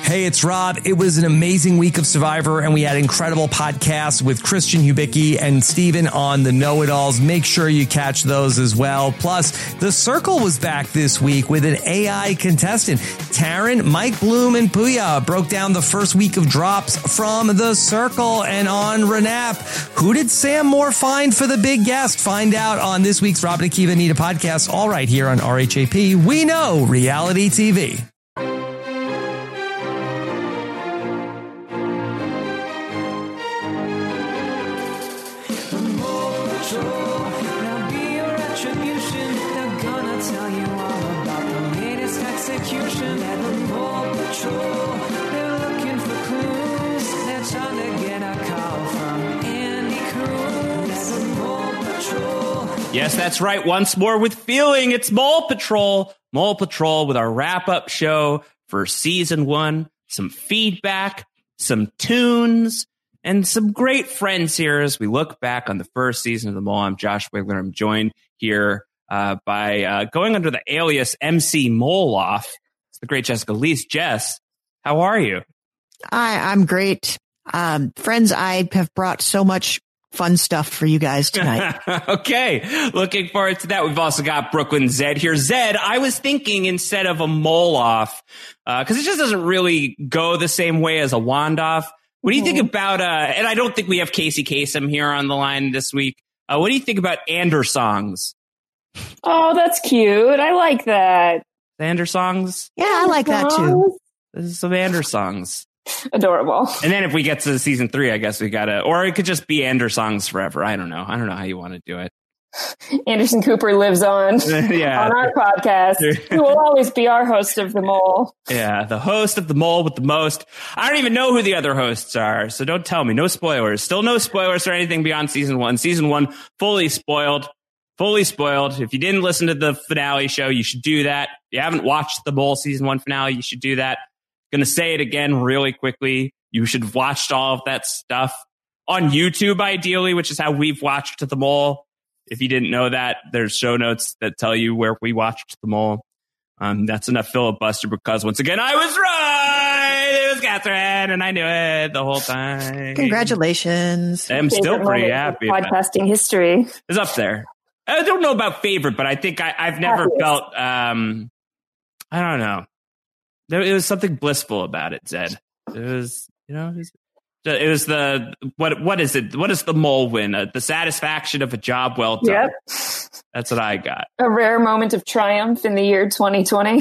Hey, it's Rob. It was an amazing week of Survivor, and we had incredible podcasts with Christian Hubicki and Steven on the Know-It-Alls. Make sure you catch those as well. Plus, The Circle was back this week with an AI contestant. Taryn, Mike Bloom, and Puya broke down the first week of drops from The Circle. And on Renap, who did Sam Moore find for the big guest? Find out on this week's Rob and Akiva Anita podcast, all right here on RHAP. We know reality TV. Yes, that's right. Once more with feeling, it's Mole Patrol. Mole Patrol with our wrap-up show for season 1. Some feedback, some tunes, and some great friends here as we look back on the first season of The Mole. I'm Josh Wigler. I'm joined here by going under the alias MC Moloff. It's the great Jessica Lees. Jess, how are you? I'm great. Friends, I have brought so much fun stuff for you guys tonight. Okay. Looking forward to that. We've also got Brooklyn Zed here. Zed, I was thinking instead of a mole-off, because it just doesn't really go the same way as a wand-off. What do you think about, and I don't think we have Casey Kasem here on the line this week. What do you think about Andersongs? Oh, that's cute. I like that. Andersongs? Yeah, I like that too. This is some Andersongs. Adorable. And then if we get to season 3, I guess we gotta, or it could just be Andersongs forever. I don't know how you want to do it. Anderson Cooper lives on yeah. on our podcast. He will always be our host of The Mole. Yeah, the host of The Mole with the most. I don't even know who the other hosts are, so don't tell me. No spoilers. Still no spoilers or anything beyond season 1. Season 1, fully spoiled. Fully spoiled. If you didn't listen to the finale show, you should do that. If you haven't watched the Mole season 1 finale, you should do that. Going to say it again really quickly. You should have watched all of that stuff on YouTube, ideally, which is how we've watched The Mole. If you didn't know that, there's show notes that tell you where we watched The Mole. That's enough filibuster because, once again, I was right. It was Catherine, and I knew it the whole time. Congratulations. I'm still pretty happy. Podcasting history. It's up there. I don't know about favorite, but I think I've never felt, I don't know. There was something blissful about it, Zed. It was, it was the, what is it? What is the Mole win? The satisfaction of a job well done. Yep. That's what I got. A rare moment of triumph in the year 2020.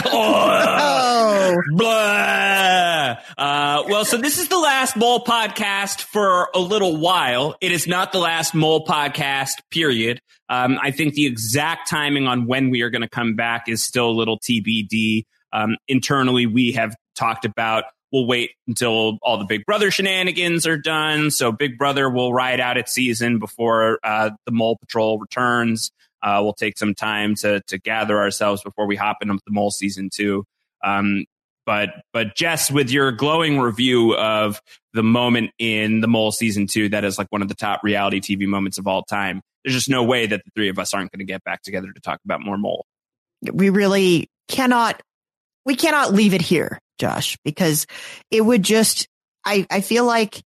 Oh. Blah. Well, so this is the last Mole podcast for a little while. It is not the last Mole podcast, period. I think the exact timing on when we are going to come back is still a little TBD. Internally, we have talked about we'll wait until all the Big Brother shenanigans are done. So Big Brother will ride out its season before the Mole Patrol returns. We'll take some time to gather ourselves before we hop into the Mole season 2. But Jess, with your glowing review of the moment in the Mole season 2, that is like one of the top reality TV moments of all time. There's just no way that the three of us aren't going to get back together to talk about more Mole. We really cannot. We cannot leave it here, Josh, because it would just, I feel like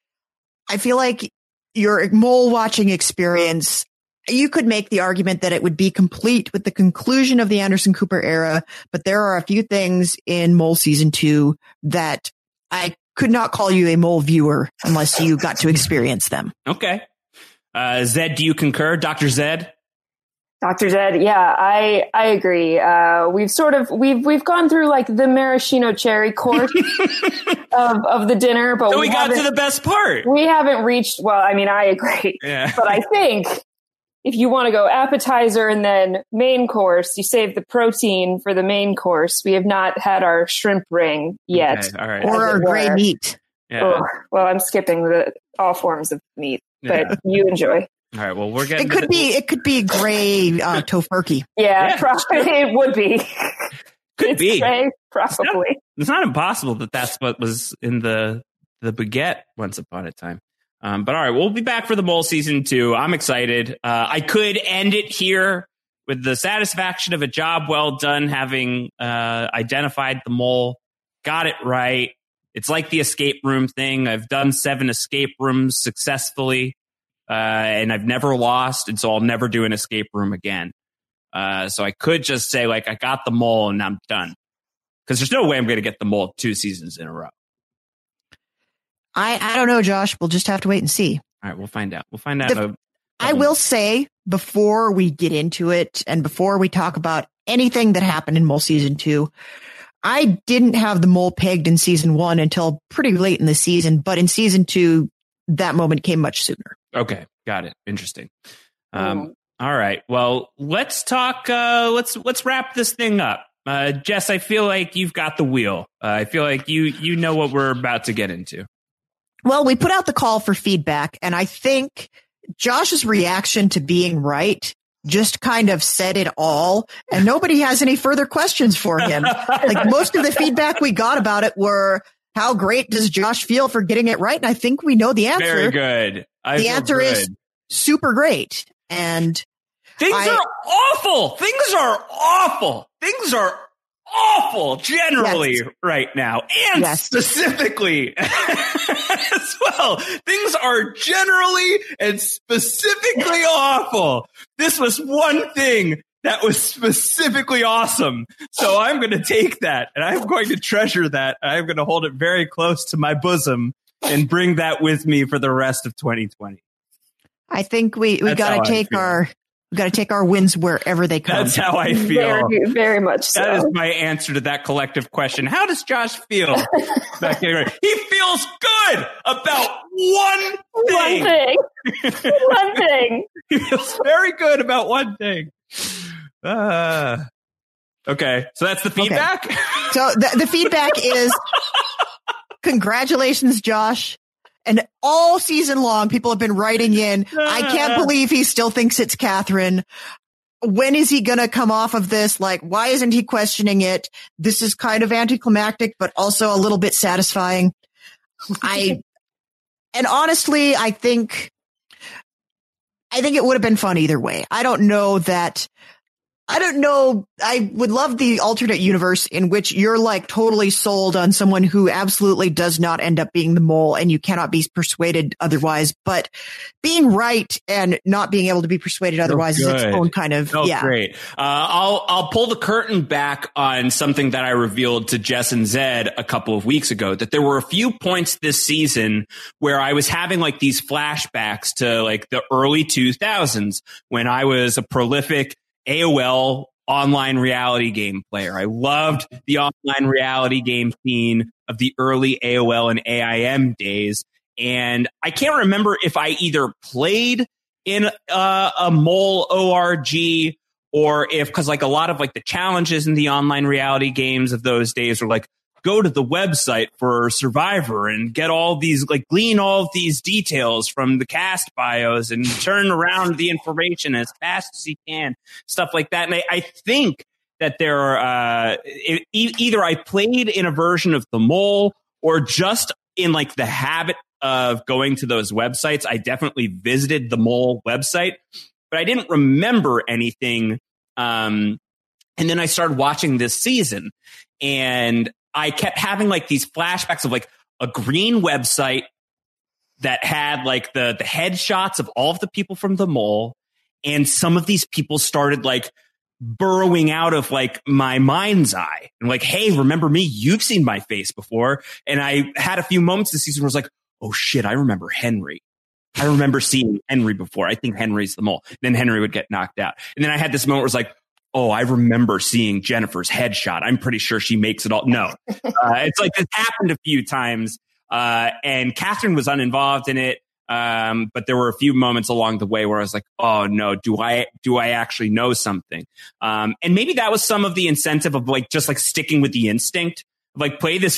your Mole watching experience, you could make the argument that it would be complete with the conclusion of the Anderson Cooper era, but there are a few things in Mole season 2 that I could not call you a Mole viewer unless you got to experience them. Okay. Zed, do you concur? Dr. Zed? Dr. Zed, yeah, I agree. We've gone through like the maraschino cherry course of the dinner, but so we got to the best part. We haven't reached. Well, I mean, I agree, but I think if you want to go appetizer and then main course, you save the protein for the main course. We have not had our shrimp ring yet, okay, all right. Or our gray meat. Yeah. Well, I'm skipping all forms of meat, but you enjoy. All right. Well, we're getting. It could be gray tofurkey. Yeah. Probably it would be. Could be. Gray, probably. It's not impossible that that's what was in the baguette once upon a time. But all right, we'll be back for the Mole season 2. I'm excited. I could end it here with the satisfaction of a job well done, having identified the Mole got it right. It's like the escape room thing. I've done 7 escape rooms successfully, and I've never lost, and so I'll never do an escape room again. So I could just say, like, I got the mole and I'm done. Because there's no way I'm going to get the mole 2 seasons in a row. I don't know, Josh. We'll just have to wait and see. All right, we'll find out. We'll find out. I will say, before we get into it and before we talk about anything that happened in Mole Season 2, I didn't have the mole pegged in Season 1 until pretty late in the season. But in Season 2, that moment came much sooner. Okay, got it. Interesting. All right. Well, let's talk. Let's wrap this thing up. Jess, I feel like you've got the wheel. I feel like you know what we're about to get into. Well, we put out the call for feedback, and I think Josh's reaction to being right just kind of said it all, and nobody has any further questions for him. Like, most of the feedback we got about it were, how great does Josh feel for getting it right? And I think we know the answer. Very good. The answer is super great. And things are awful. Things are awful. Things are awful generally right now. And specifically as well. Things are generally and specifically awful. This was one thing that was specifically awesome. So I'm going to take that and I'm going to treasure that. I'm going to hold it very close to my bosom and bring that with me for the rest of 2020. I think we got to take our wins wherever they come. That's how I feel. Very, very much so. That is my answer to that collective question. How does Josh feel? He feels good about one thing. One thing. He feels very good about one thing. Okay, so that's the feedback? Okay. So the feedback is, congratulations, Josh. And all season long, people have been writing in, I can't believe he still thinks it's Catherine. When is he going to come off of this? Like, why isn't he questioning it? This is kind of anticlimactic, but also a little bit satisfying. And honestly, I think it would have been fun either way. I don't know. I would love the alternate universe in which you're like totally sold on someone who absolutely does not end up being the mole and you cannot be persuaded otherwise. But being right and not being able to be persuaded otherwise is its own kind of, Great. I'll pull the curtain back on something that I revealed to Jess and Zed a couple of weeks ago, that there were a few points this season where I was having like these flashbacks to like the early 2000s when I was a prolific AOL online reality game player. I loved the online reality game scene of the early AOL and AIM days. And I can't remember if I either played in a mole ORG or if, cause like a lot of like the challenges in the online reality games of those days were like, go to the website for Survivor and get all these, like glean all of these details from the cast bios and turn around the information as fast as you can, stuff like that. And I think that there are, either I played in a version of the mole or just in like the habit of going to those websites. I definitely visited the mole website, but I didn't remember anything. And then I started watching this season and I kept having like these flashbacks of like a green website that had like the headshots of all of the people from the mole. And some of these people started like burrowing out of like my mind's eye and like, hey, remember me? You've seen my face before. And I had a few moments this season where I was like, oh shit, I remember Henry. I remember seeing Henry before. I think Henry's the mole. Then Henry would get knocked out. And then I had this moment where it was like, oh, I remember seeing Jennifer's headshot. I'm pretty sure she makes it all. No, it's like this happened a few times. And Catherine was uninvolved in it. But there were a few moments along the way where I was like, oh no, do I actually know something? And maybe that was some of the incentive of like, just like sticking with the instinct of like, play this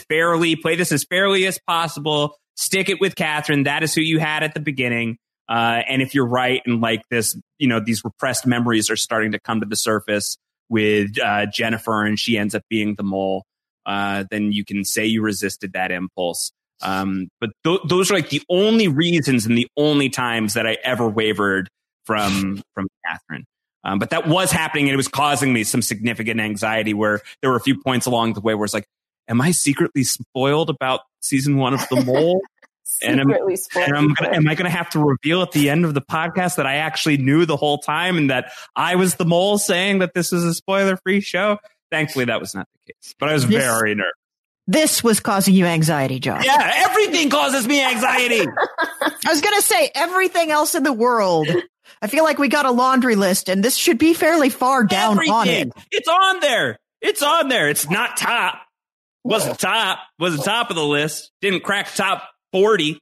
as fairly as possible, stick it with Catherine. That is who you had at the beginning. And if you're right and like this, you know, these repressed memories are starting to come to the surface with Jennifer and she ends up being the mole, then you can say you resisted that impulse. But those are like the only reasons and the only times that I ever wavered from Catherine. But that was happening and it was causing me some significant anxiety where there were a few points along the way where it's like, am I secretly spoiled about season 1 of The Mole? And am I going to have to reveal at the end of the podcast that I actually knew the whole time and that I was the mole saying that this is a spoiler-free show? Thankfully, that was not the case, but I was very nervous. This was causing you anxiety, Josh. Yeah, everything causes me anxiety. I was going to say everything else in the world. I feel like we got a laundry list, and this should be fairly far down on it. It's on there. It's on there. It's not top. Wasn't top. Wasn't top of the list. Didn't crack top 40.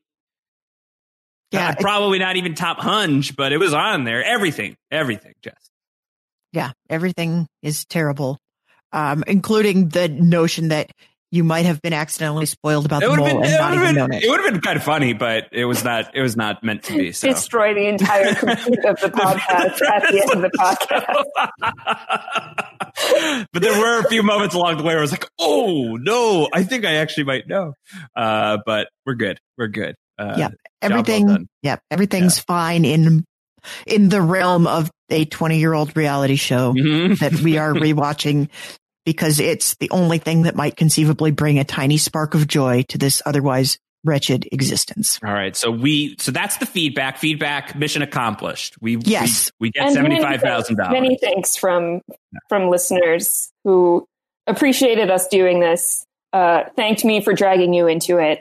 Yeah, probably not even top 100, but it was on there. Everything, Jess. Yeah, everything is terrible, including the notion that you might have been accidentally spoiled about the mole and not even known it. It would have been kind of funny, but it was not meant to be. So. Destroy the entire complete of the podcast at the end of the podcast. But there were a few moments along the way where I was like, oh, no, I think I actually might know. But we're good. We're good. Everything's fine in the realm of a 20-year-old reality show that we are rewatching, because it's the only thing that might conceivably bring a tiny spark of joy to this otherwise wretched existence. All right. So that's the feedback. Feedback, mission accomplished. We get $75,000. Many thanks from listeners who appreciated us doing this. Thanked me for dragging you into it.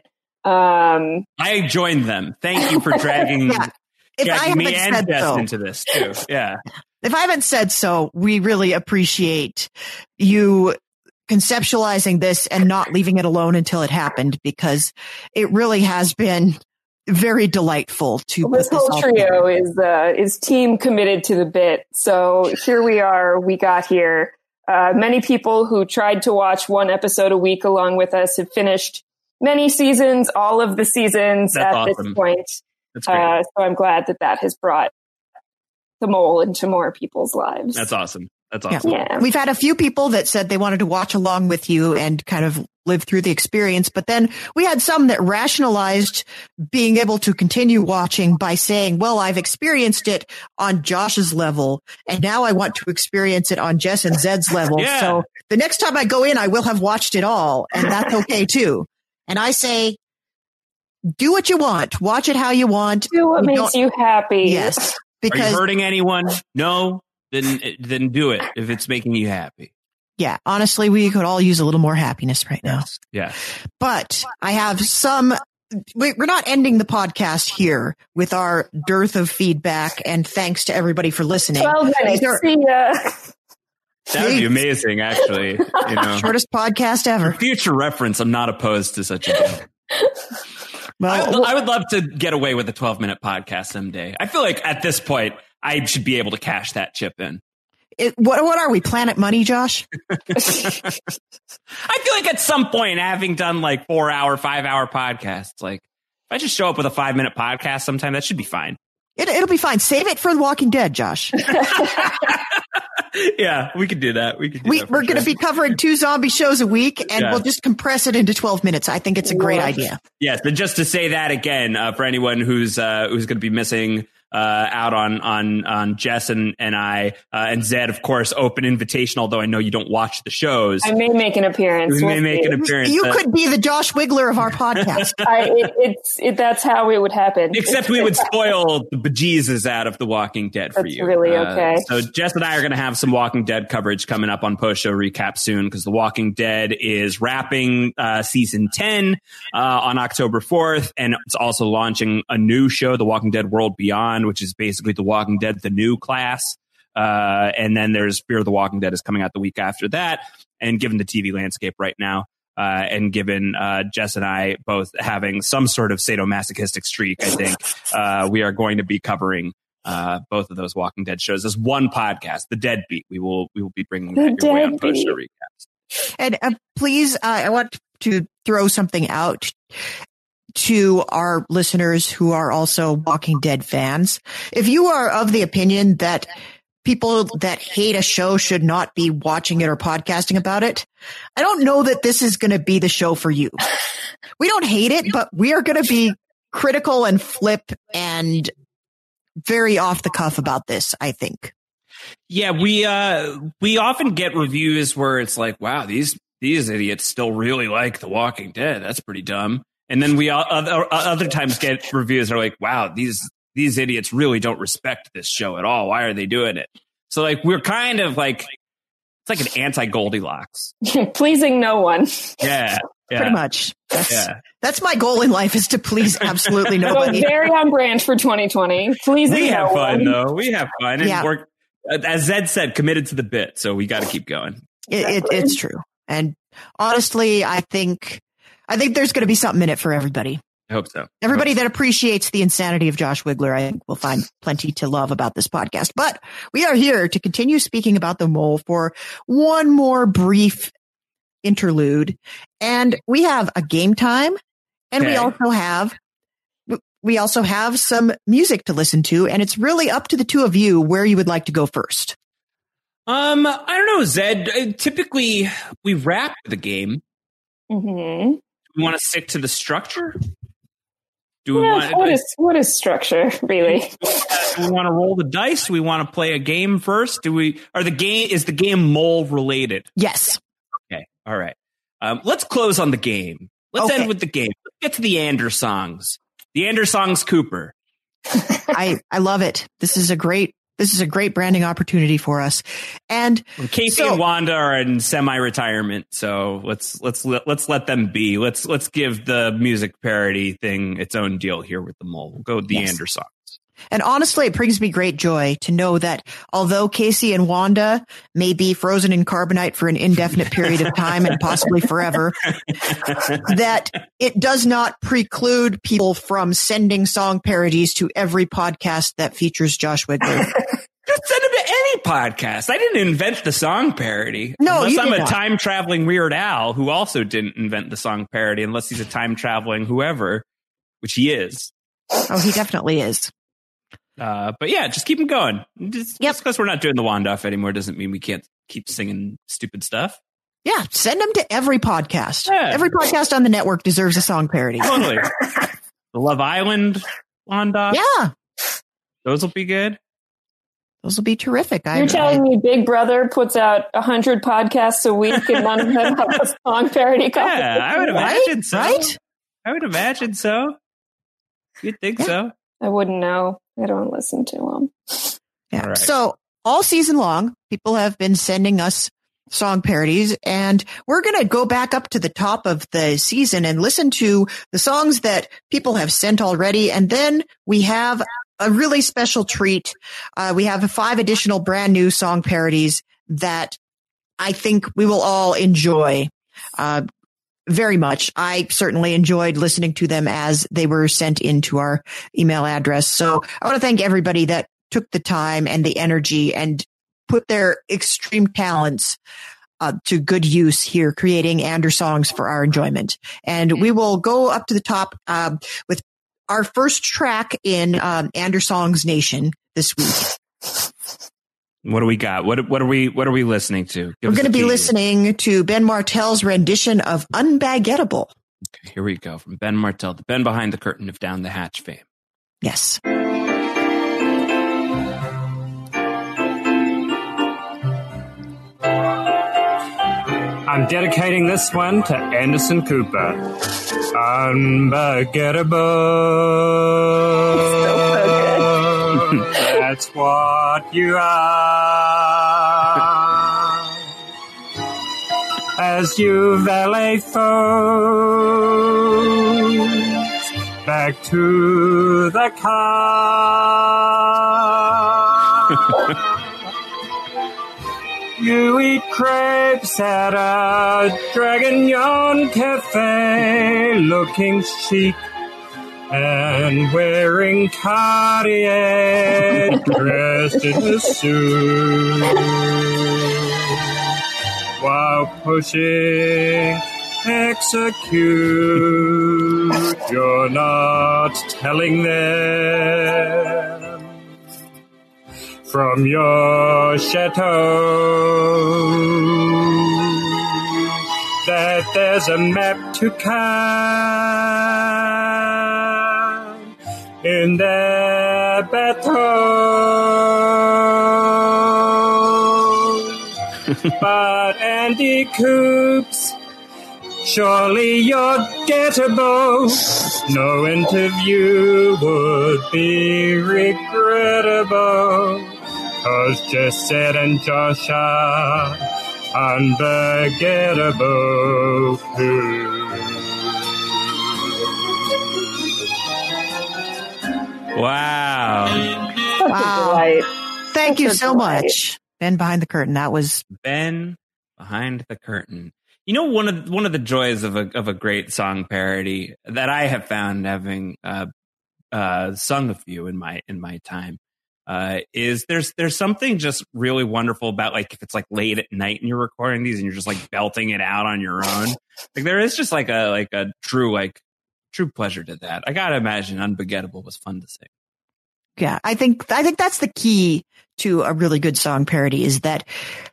I joined them. Thank you for dragging me and Jess into this too. Yeah. If I haven't said so, we really appreciate you conceptualizing this and not leaving it alone until it happened, because it really has been very delightful to this whole trio is team committed to the bit. So here we are. We got here. Many people who tried to watch one episode a week along with us have finished many seasons, all of the seasons this point. So I'm glad that has brought the mole into more people's lives. That's awesome. Yeah. We've had a few people that said they wanted to watch along with you and kind of live through the experience, but then we had some that rationalized being able to continue watching by saying, well, I've experienced it on Josh's level, and now I want to experience it on Jess and Zed's level. Yeah. So the next time I go in, I will have watched it all, and that's okay too. And I say, do what you want. Watch it how you want. Do what makes you happy. Yes. Because, are you hurting anyone? No? Then do it if it's making you happy. Yeah. Honestly, we could all use a little more happiness right now. Yeah. But I have we're not ending the podcast here with our dearth of feedback, and thanks to everybody for listening. 12 minutes. See ya. That would be amazing, actually. Shortest podcast ever. For future reference, I'm not opposed to such a thing. Well, I would love to get away with a 12-minute podcast someday. I feel like at this point, I should be able to cash that chip in. What are we, Planet Money, Josh? I feel like at some point, having done like 4-hour, 5-hour podcasts, like if I just show up with a 5-minute podcast sometime, that should be fine. It'll be fine. Save it for The Walking Dead, Josh. Yeah, we could do that. We're going to be covering 2 zombie shows a week, and we'll just compress it into 12 minutes. I think it's a great idea. Yes, but just to say that again, for anyone who's going to be missing out on Jess and I and Zed, of course, open invitation. Although I know you don't watch the shows, I may make an appearance. You could be the Josh Wigler of our podcast. That's how it would happen. Except we would spoil the bejesus out of The Walking Dead for you. That's really okay. So Jess and I are going to have some Walking Dead coverage coming up on Post Show Recap soon, because The Walking Dead is wrapping season 10 on October 4th, and it's also launching a new show, The Walking Dead World Beyond, which is basically The Walking Dead, the new class. And then there's Fear the Walking Dead is coming out the week after that. And given the TV landscape right now, and given Jess and I both having some sort of sadomasochistic streak, I think we are going to be covering both of those Walking Dead shows as one podcast, The Deadbeat. We will be bringing that your way on Post Show Recaps. And please, I want to throw something out to our listeners who are also Walking Dead fans. If you are of the opinion that people that hate a show should not be watching it or podcasting about it, I don't know that this is going to be the show for you. We don't hate it, but we are going to be critical and flip and very off the cuff about this, I think. Yeah, we often get reviews where it's like, wow, these these idiots still really like The Walking Dead. That's pretty dumb. And then we other times get reviews that are like, wow, these idiots really don't respect this show at all. Why are they doing it? So like, we're kind of like, it's like an anti-Goldilocks. Pleasing no one. Yeah. Pretty much. That's my goal in life, is to please absolutely nobody. So very on brand for 2020. Pleasing we have no fun, one. though. We have fun. And we're, as Zed said, committed to the bit. So we got to keep going. It's true. And honestly, I think there's going to be something in it for everybody. I hope so. Everybody that appreciates the insanity of Josh Wigler, I think, will find plenty to love about this podcast. But we are here to continue speaking about the mole for one more brief interlude. And we have a game time, and we also have some music to listen to, and it's really up to the two of you where you would like to go first. I don't know, Zed. Typically, we wrap the game. Mm-hmm. We want to stick to the structure. Do we what is structure, really? Do we want to roll the dice? Do we want to play a game first? Is the game mole related? Yes. Okay. All right. Let's close on the game. Let's end with the game. Let's get to the Andersongs. The Andersongs Cooper. I love it. This is a great branding opportunity for us. And Casey and Wanda are in semi-retirement, so let's let them be. Let's give the music parody thing its own deal here with the mole. We'll go with the Andersongs. And honestly, it brings me great joy to know that although Casey and Wanda may be frozen in carbonite for an indefinite period of time and possibly forever, that it does not preclude people from sending song parodies to every podcast that features Josh Wigler. Just send them to any podcast. I didn't invent the song parody. No, unless I'm a not. time-traveling Weird Al, who also didn't invent the song parody, unless he's a time-traveling whoever, which he is. Oh, he definitely is. But yeah, just keep them going. Just because we're not doing the Wand Off anymore doesn't mean we can't keep singing stupid stuff. Yeah, send them to every podcast. Yeah. Every podcast on the network deserves a song parody. Totally. The Love Island Wand Off. Yeah. Those will be good. Those will be terrific. You're telling me Big Brother puts out 100 podcasts a week and none of them have a song parody competition? Yeah, I would imagine so. Right? I would imagine so. You'd think so. I wouldn't know. I don't listen to them. Yeah. Right. So all season long, people have been sending us song parodies, and we're going to go back up to the top of the season and listen to the songs that people have sent already. And then we have a really special treat. We have 5 additional brand new song parodies that I think we will all enjoy very much. I certainly enjoyed listening to them as they were sent into our email address. So I want to thank everybody that took the time and the energy and put their extreme talents to good use here, creating Andersongs for our enjoyment. And we will go up to the top with our first track in Andersongs Nation this week. What do we got? What are we listening to? We're going to be listening to Ben Martell's rendition of Unbagettable. Okay, here we go. From Ben Martell, the Ben behind the curtain of Down the Hatch fame. Yes. I'm dedicating this one to Anderson Cooper. Unbagettable. That's what you are. As you valet foes back to the car. You eat crepes at a Dragon Cafe, looking chic and wearing Cartier, dressed in a suit, while pushing execute. You're not telling them from your chateau that there's a map to Cannes in their bateau. But Andy Coops Surely you're gettable. No interview would be regrettable. 'Cause Jesset and Josh are unforgettable. Wow. Wow. Thank you so much. Ben Behind the Curtain. That was Ben Behind the Curtain. You know, one of the joys of a great song parody that I have found, having sung a few in my time, is there's something just really wonderful about, like, if it's like late at night and you're recording these and you're just like belting it out on your own. Like, there is just like a true pleasure to that. I gotta imagine Unforgettable was fun to sing. Yeah, I think that's the key to a really good song parody, is that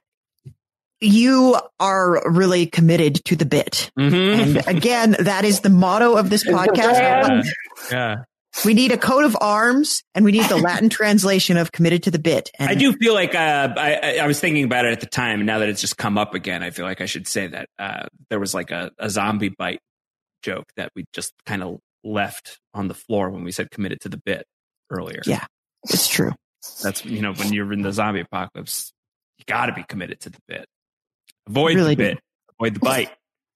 you are really committed to the bit. Mm-hmm. And again, that is the motto of this podcast. Yeah. We need a coat of arms, and we need the Latin translation of committed to the bit. And I do feel like I was thinking about it at the time, and now that it's just come up again, I feel like I should say that there was like a zombie bite joke that we just kind of left on the floor when we said committed to the bit earlier. Yeah, it's true. That's, when you're in the zombie apocalypse, you got to be committed to the bit. Avoid really the bit. Avoid the bite.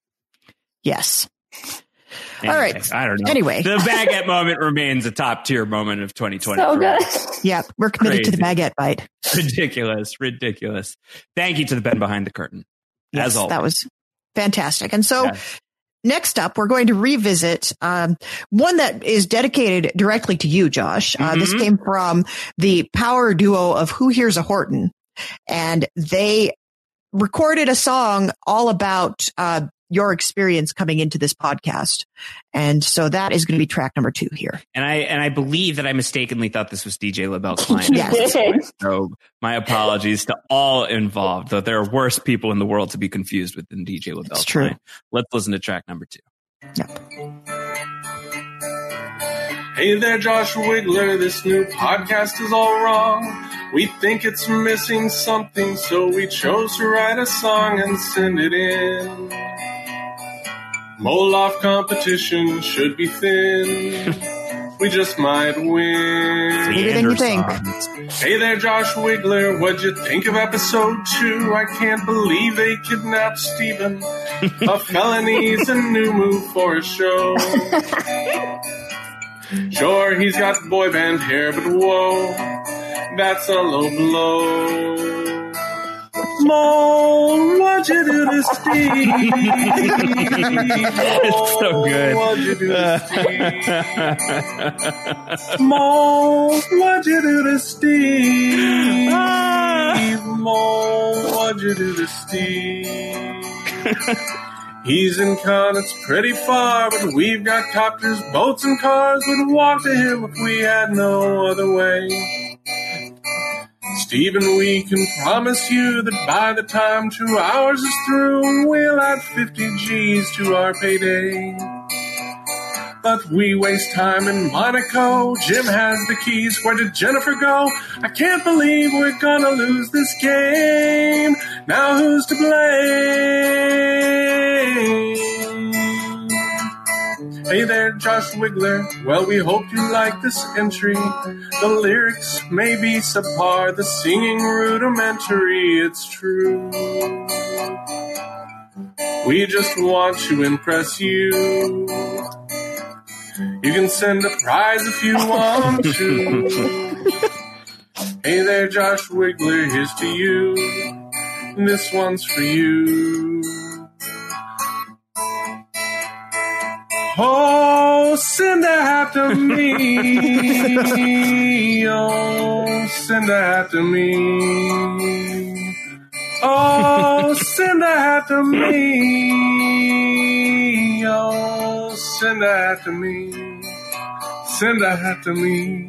Yes. Anyway, all right. I don't know. Anyway, the baguette moment remains a top tier moment of 2020. So good. Yeah, we're committed to the baguette bite. Ridiculous. Thank you to the Ben Behind the Curtain. Yes, as always. That was fantastic. And so next up, we're going to revisit one that is dedicated directly to you, Josh. This came from the power duo of Who Hears a Horton, and they recorded a song all about your experience coming into this podcast. And so that is going to be track number 2 here. And I believe that I mistakenly thought this was DJ LaBelle Klein. Yes. So my apologies to all involved, though there are worse people in the world to be confused with than DJ LaBelle It's Klein. true. Let's listen to track number 2. Yep. Hey there, Josh Wigler, this new podcast is all wrong. We think it's missing something, so we chose to write a song and send it in. Moloff competition should be thin. We just might win. Bigger than you think. Hey there, Josh Wigler, what'd you think of episode 2? I can't believe they kidnapped Steven. A felony's a new move for a show. Sure, he's got boy band hair, but whoa, that's a low blow. Mole, what'd you do to Steve? It's so good. What'd you do to Steve? Mole, what'd you do to Steve? Mole, what'd you do to Steve? He's in con, it's pretty far, but we've got copters, boats, and cars. Would walk to him if we had no other way. Stephen, we can promise you that by the time 2 hours is through, we'll add 50 G's to our payday. But we waste time in Monaco. Jim has the keys. Where did Jennifer go? I can't believe we're gonna lose this game. Now who's to blame? Hey there, Josh Wigler. Well, we hope you like this entry. The lyrics may be subpar, the singing rudimentary, it's true. We just want to impress you. You can send a prize if you want to. Hey there, Josh Wigler, here's to you. This one's for you. Oh, send a hat to me. Oh, send a hat to me. Oh, send a hat to me. Oh, send a hat to me. Send a hat to me.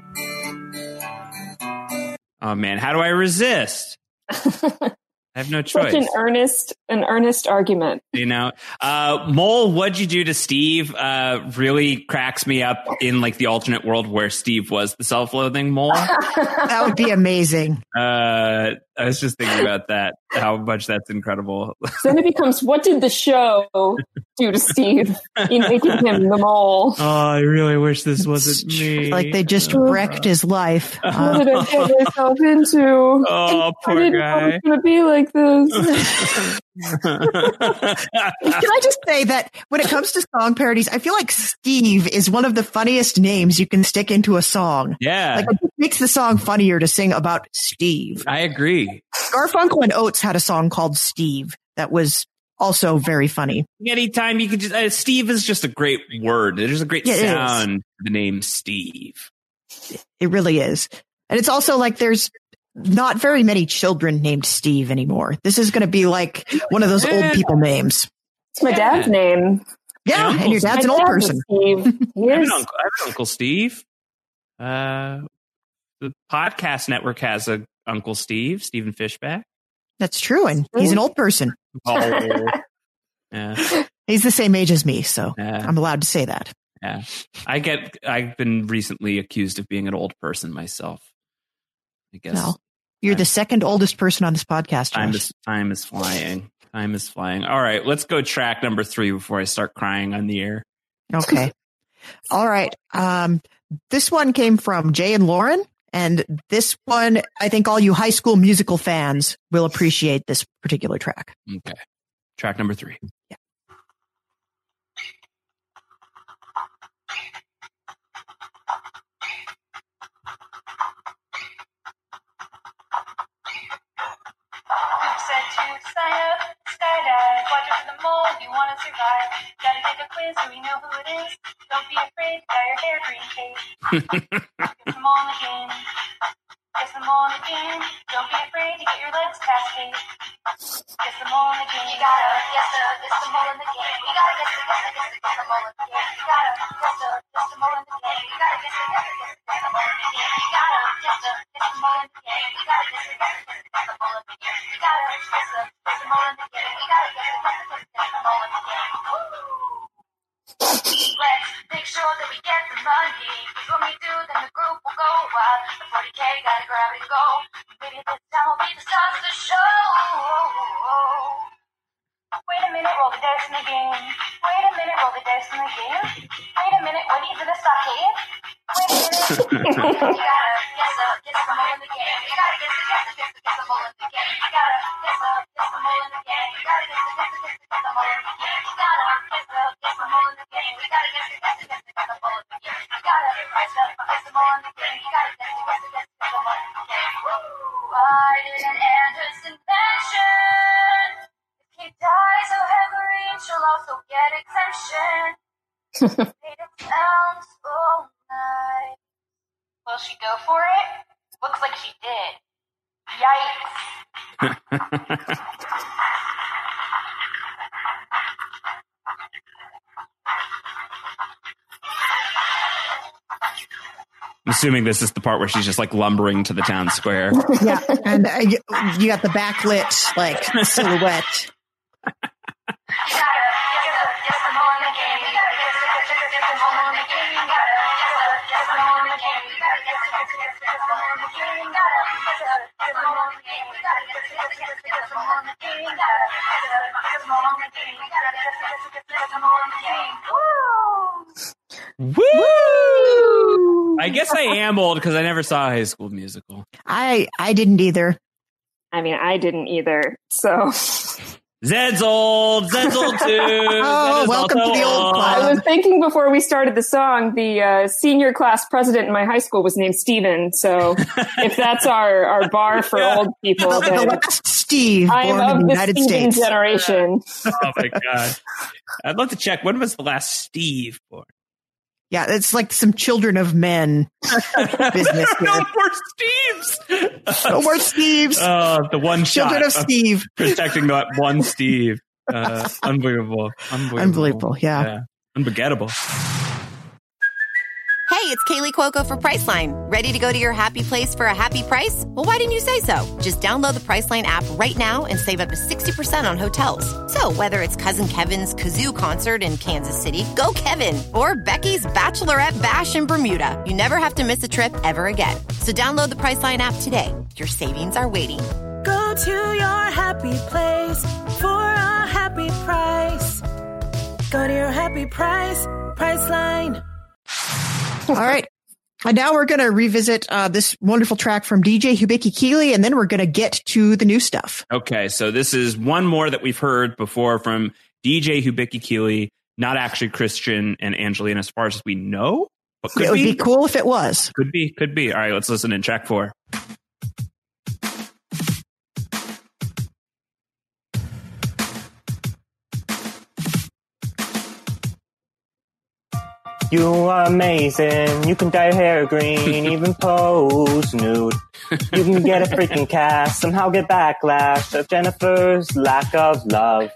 Oh man, how do I resist? I have no choice. Such an earnest argument. You know, Mole, what'd you do to Steve? Really cracks me up in like the alternate world where Steve was the self-loathing mole. That would be amazing. I was just thinking about that, how much that's incredible. Then it becomes, what did the show do to Steve in making him the mole? Oh, I really wish this wasn't me. Like they just wrecked his life. What did I get myself into? Oh, poor I didn't guy. know it was going to be like this. Can I just say that when it comes to song parodies, I feel like Steve is one of the funniest names you can stick into a song. Yeah. Like it makes the song funnier to sing about Steve. I agree. Garfunkel and Oates had a song called Steve that was also very funny. Anytime you could just, Steve is just a great word. There's a great sound to the name Steve. It really is. And it's also like there's not very many children named Steve anymore. This is going to be like one of those old people names. It's my dad's name. Yeah, and your dad's an old person. Steve. I have an Uncle Steve. The podcast network has a Uncle Steve, Stephen Fishback. That's true, and he's an old person. Oh. Yeah. He's the same age as me, so I'm allowed to say that. Yeah. I've been recently accused of being an old person myself. I guess. Well, you're the second oldest person on this podcast. Time is flying. Time is flying. All right, let's go track number 3 before I start crying on the air. Okay. All right. This one came from Jay and Lauren, and this one, I think all you High School Musical fans will appreciate this particular track. Okay. Track number 3. Yeah. Skydive, watch out for the mole, you wanna survive. Gotta take a quiz so we know who it is. Don't be afraid, dye your hair green, Kate. Get them all in the game. Get them all in the game. Don't be afraid to get your legs past Kate. Get them all in the game. You gotta guess them all in the game. You gotta guess them all in the game. You gotta guess them all in the game. You gotta guess them all in the game. You gotta guess them all in the game. You gotta guess them all in the game. You gotta guess them all in the game. You gotta guess them all in the game. Let's make sure that we get the money, 'cause when we do, then the group will go wild. The 40K gotta grab it and go. Maybe this time we'll be the stars of the show. Wait a minute, roll the dice in the game. Wait a minute, roll the dice in the game. Wait a minute, what are you gonna stockade? Wait a minute. You gotta guess them all in the game. You gotta guess them all in the game. You gotta guess them all in the game. You gotta guess them all in the game. You gotta guess them all in the game. We gotta guess them all in the game. You gotta guess them all in the game. You gotta guess them all in the game. Why didn't Anderson mention if he dies, so Hagrid she'll also get exemption? Made it sound so nice. Will she go for it? Looks like she did. Yikes. I'm assuming this is the part where she's just like lumbering to the town square. Yeah, and you got the backlit like silhouette. Woo! I guess I am old because I never saw High School Musical. I didn't either. I mean, I didn't either. So Zed's old. Zed's old too. Oh, welcome to the old club. I was thinking before we started the song, the senior class president in my high school was named Steven. So if that's our bar for old people, the then last Steve I born am in of the the United Steven States. generation. Oh my god! I'd love to check. When was the last Steve born? Yeah, it's like some Children of Men business here. No more Steves. No more Steves. The one Children shot of Steve. protecting that one Steve. Unbelievable. Unbelievable. Yeah. Unforgettable. Hey, it's Kaylee Cuoco for Priceline. Ready to go to your happy place for a happy price? Well, why didn't you say so? Just download the Priceline app right now and save up to 60% on hotels. So whether it's Cousin Kevin's Kazoo Concert in Kansas City, go Kevin, or Becky's Bachelorette Bash in Bermuda, you never have to miss a trip ever again. So download the Priceline app today. Your savings are waiting. Go to your happy place for a happy price. Go to your happy price, Priceline. All right. And now we're going to revisit this wonderful track from DJ Hibiki Keeley, and then we're going to get to the new stuff. Okay, so this is one more that we've heard before from DJ Hibiki Keeley, not actually Christian and Angelina as far as we know. But could it would be cool if it was. Could be. All right, let's listen in track 4. You are amazing. You can dye your hair green, even pose nude. You can get a freaking cast, somehow get backlash of Jennifer's lack of love.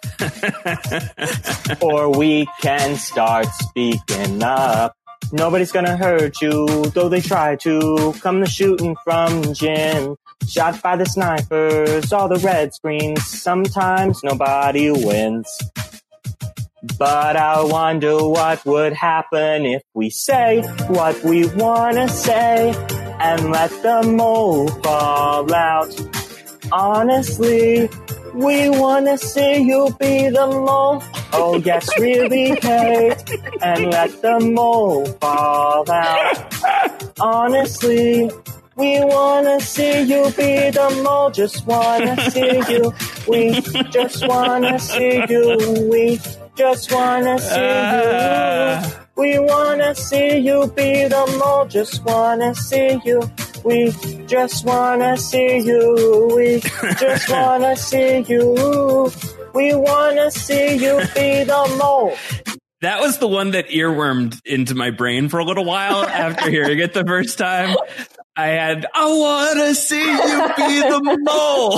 Or we can start speaking up. Nobody's gonna hurt you, though they try to. Come the shooting from gin. Shot by the snipers, all the red screens. Sometimes nobody wins. But I wonder what would happen if we say what we wanna say and let the mole fall out. Honestly, we wanna see you be the mole. Oh yes, really hate and let the mole fall out. Honestly, we wanna see you be the mole. Just wanna see you. We just wanna see you. We just wanna see you. We wanna see you be the mole. Just wanna see you. We just wanna see you. We just wanna see you. We wanna see you be the mole. That was the one that earwormed into my brain for a little while after hearing it the first time. I wanna see you be the mole.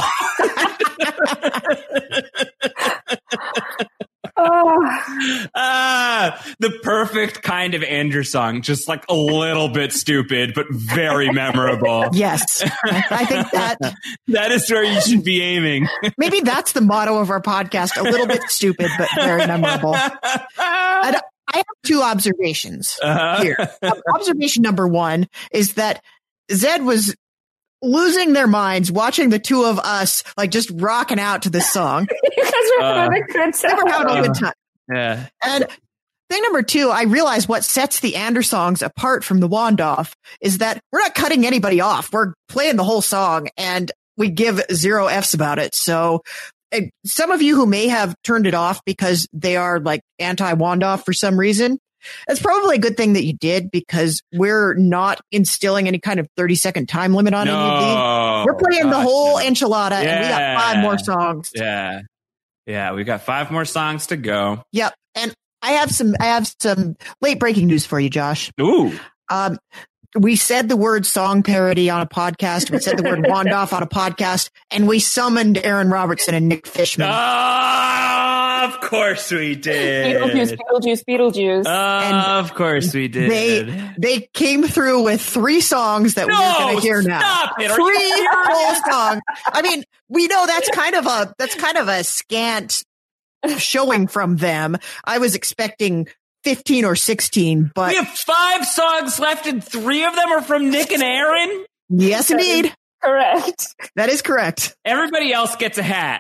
The perfect kind of Andrew song, just like a little bit stupid, but very memorable. Yes. I think that is where you should be aiming. Maybe that's the motto of our podcast. A little bit stupid, but very memorable. And I have 2 observations here. Observation number 1 is that Zed was losing their minds watching the 2 of us like just rocking out to this song. You guys were having a good time. They were having a good time. Yeah. And thing number 2, I realized what sets the Anders songs apart from the Wandoff is that we're not cutting anybody off. We're playing the whole song and we give 0 Fs about it. So some of you who may have turned it off because they are like anti-Wandoff for some reason, it's probably a good thing that you did because we're not instilling any kind of 30-second time limit on any of these. We're playing the whole enchilada and we got 5 more songs. Yeah, we've got 5 more songs to go. Yep. And I have some late breaking news for you, Josh. Ooh. We said the word song parody on a podcast. We said the word Wandoff on a podcast, and we summoned Aaron Robertson and Nick Fishman. Of course we did. Beetlejuice. Of course we did. They came through with 3 songs that we're going to hear now. Stop it. 3 full songs. I mean, we know that's kind of a scant showing from them. I was expecting 15 or 16, but we have 5 songs left and 3 of them are from Nick and Aaron. Yes, indeed. Correct. That is correct. Everybody else gets a hat.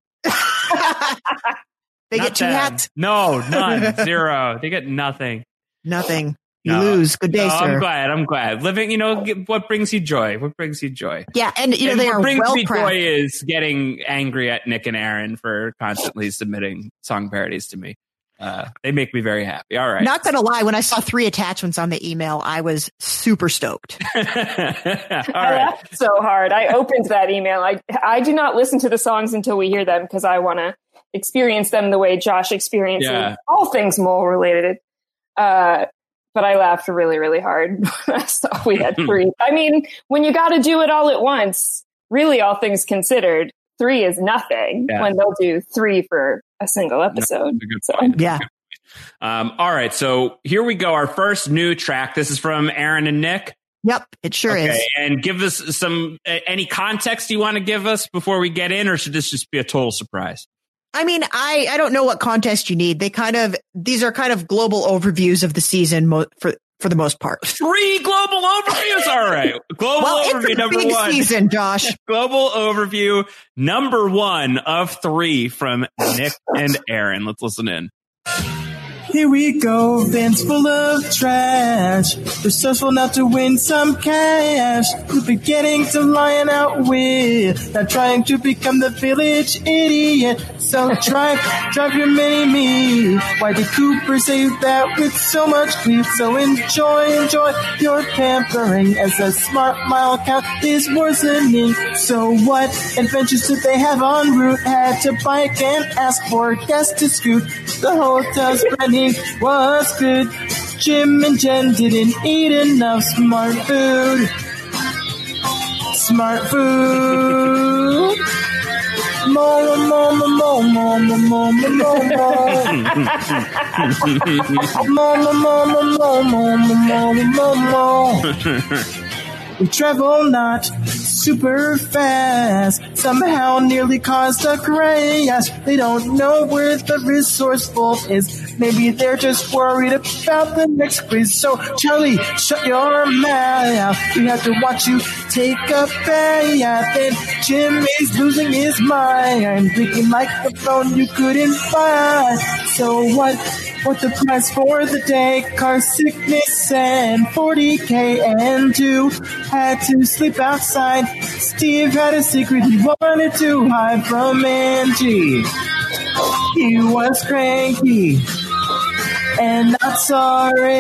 They get 2 hats? No, none. 0. They get nothing. Nothing. You lose. Good day, sir. I'm glad. Living, what brings you joy? What brings you joy? Yeah, and they are what brings well me crafted. joy is getting angry at Nick and Aaron for constantly submitting song parodies to me. They make me very happy. All right. Not going to lie, when I saw 3 attachments on the email, I was super stoked. All I right. laughed so hard. I opened that email. I do not listen to the songs until we hear them because I want to experience them the way Josh experiences all things mole related. But I laughed really, really hard. I saw we had 3. I mean, when you got to do it all at once, really all things considered, 3 is nothing when they'll do 3 for a single episode. Yeah. All right. So here we go. Our first new track. This is from Aaron and Nick. Yep, it sure is. And give us any context you want to give us before we get in, or should this just be a total surprise? I mean, I don't know what context you need. These are kind of global overviews of the season for for the most part. 3 global overviews. All right. Global overview it's a number big 1. season, Josh. Global overview number 1 of 3 from Nick and Aaron. Let's listen in. Here we go, vans full of trash. Resourceful enough to win some cash. We're beginning to line out with, not trying to become the village idiot. So drive your mini-me. Why did Cooper say that with so much grief? So enjoy your pampering as a smart mile count is worsening. So what adventures did they have en route? Had to bike and ask for gas to scoot. The hotel's running was good. Jim and Jen didn't eat enough smart food. Smart food. Mo, mo, mo, mo, mo, mo, mo, mo, mo. Mo, mo, mo, mo, mo, mo, mo, mo. We travel not super fast, somehow nearly caused a crash. They don't know where the resourceful is. Maybe they're just worried about the next quiz. So, Charlie, shut your mouth. We have to watch you take a bath. And Jim is losing his mind, thinking like the phone you couldn't buy. So what the price for the day? Car sickness and 40K and 2 had to sleep outside. Steve had a secret he wanted to hide from Angie. He was cranky and not sorry.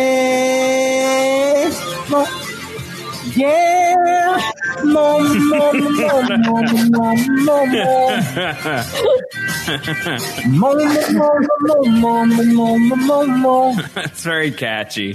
Yeah. Mo, mo, mo, mo, mo, mo, mo, mo. Mo, mo, mo, mo, mo, mo. That's very catchy.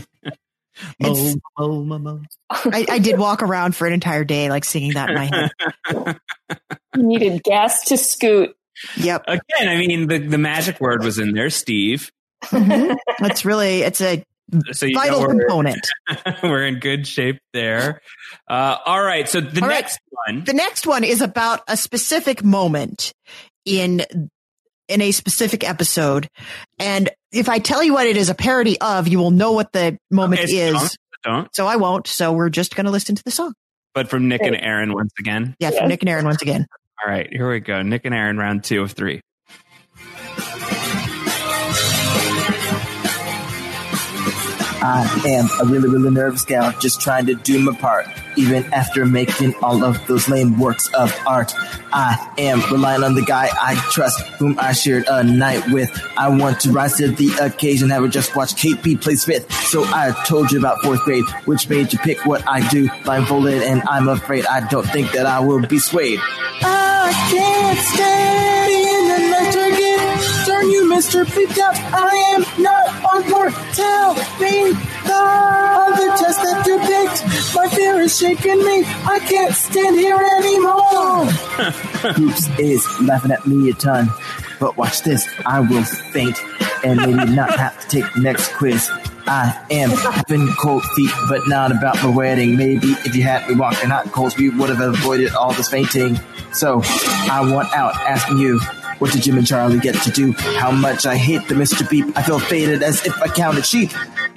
I did walk around for an entire day, like singing that in my head. You needed gas to scoot. Yep. Again, I mean, the magic word was in there, Steve. Mm-hmm. It's a vital component. We're in good shape there. All right. So the next one. The next one is about a specific moment in a specific episode. And if I tell you what it is a parody of, you will know what the moment is. Don't. So I won't. So we're just going to listen to the song. But from Nick and Aaron once again? Yeah, from Nick and Aaron once again. All right, here we go. Nick and Aaron, round 2 of 3. I am a really, really nervous gal, just trying to do my part, even after making all of those lame works of art. I am relying on the guy I trust, whom I shared a night with. I want to rise to the occasion, never just watch KP play Smith. So I told you about 4th grade, which made you pick what I do, blindfolded, and I'm afraid I don't think that I will be swayed. I can't stand being an electric. Darn you, Mr. Bleeped Out, I am not on board. Tell me the other test that you picked. My fear is shaking me. I can't stand here anymore. Oops is laughing at me a ton. But watch this, I will faint and maybe not have to take the next quiz. I am having cold feet, but not about my wedding. Maybe if you had me walking hot coals, we would have avoided all this fainting. So I want out asking you, what did Jim and Charlie get to do? How much I hate the Mr. Beep. I feel faded as if I counted sheep.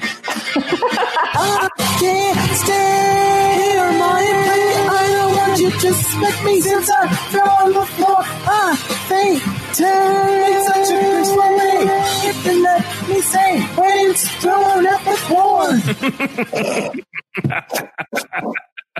I can't stay here, my play. I don't want you to suspect me since I fell on the floor. I fainted. It's such a graceful way. If you let me say, when it's thrown at the floor.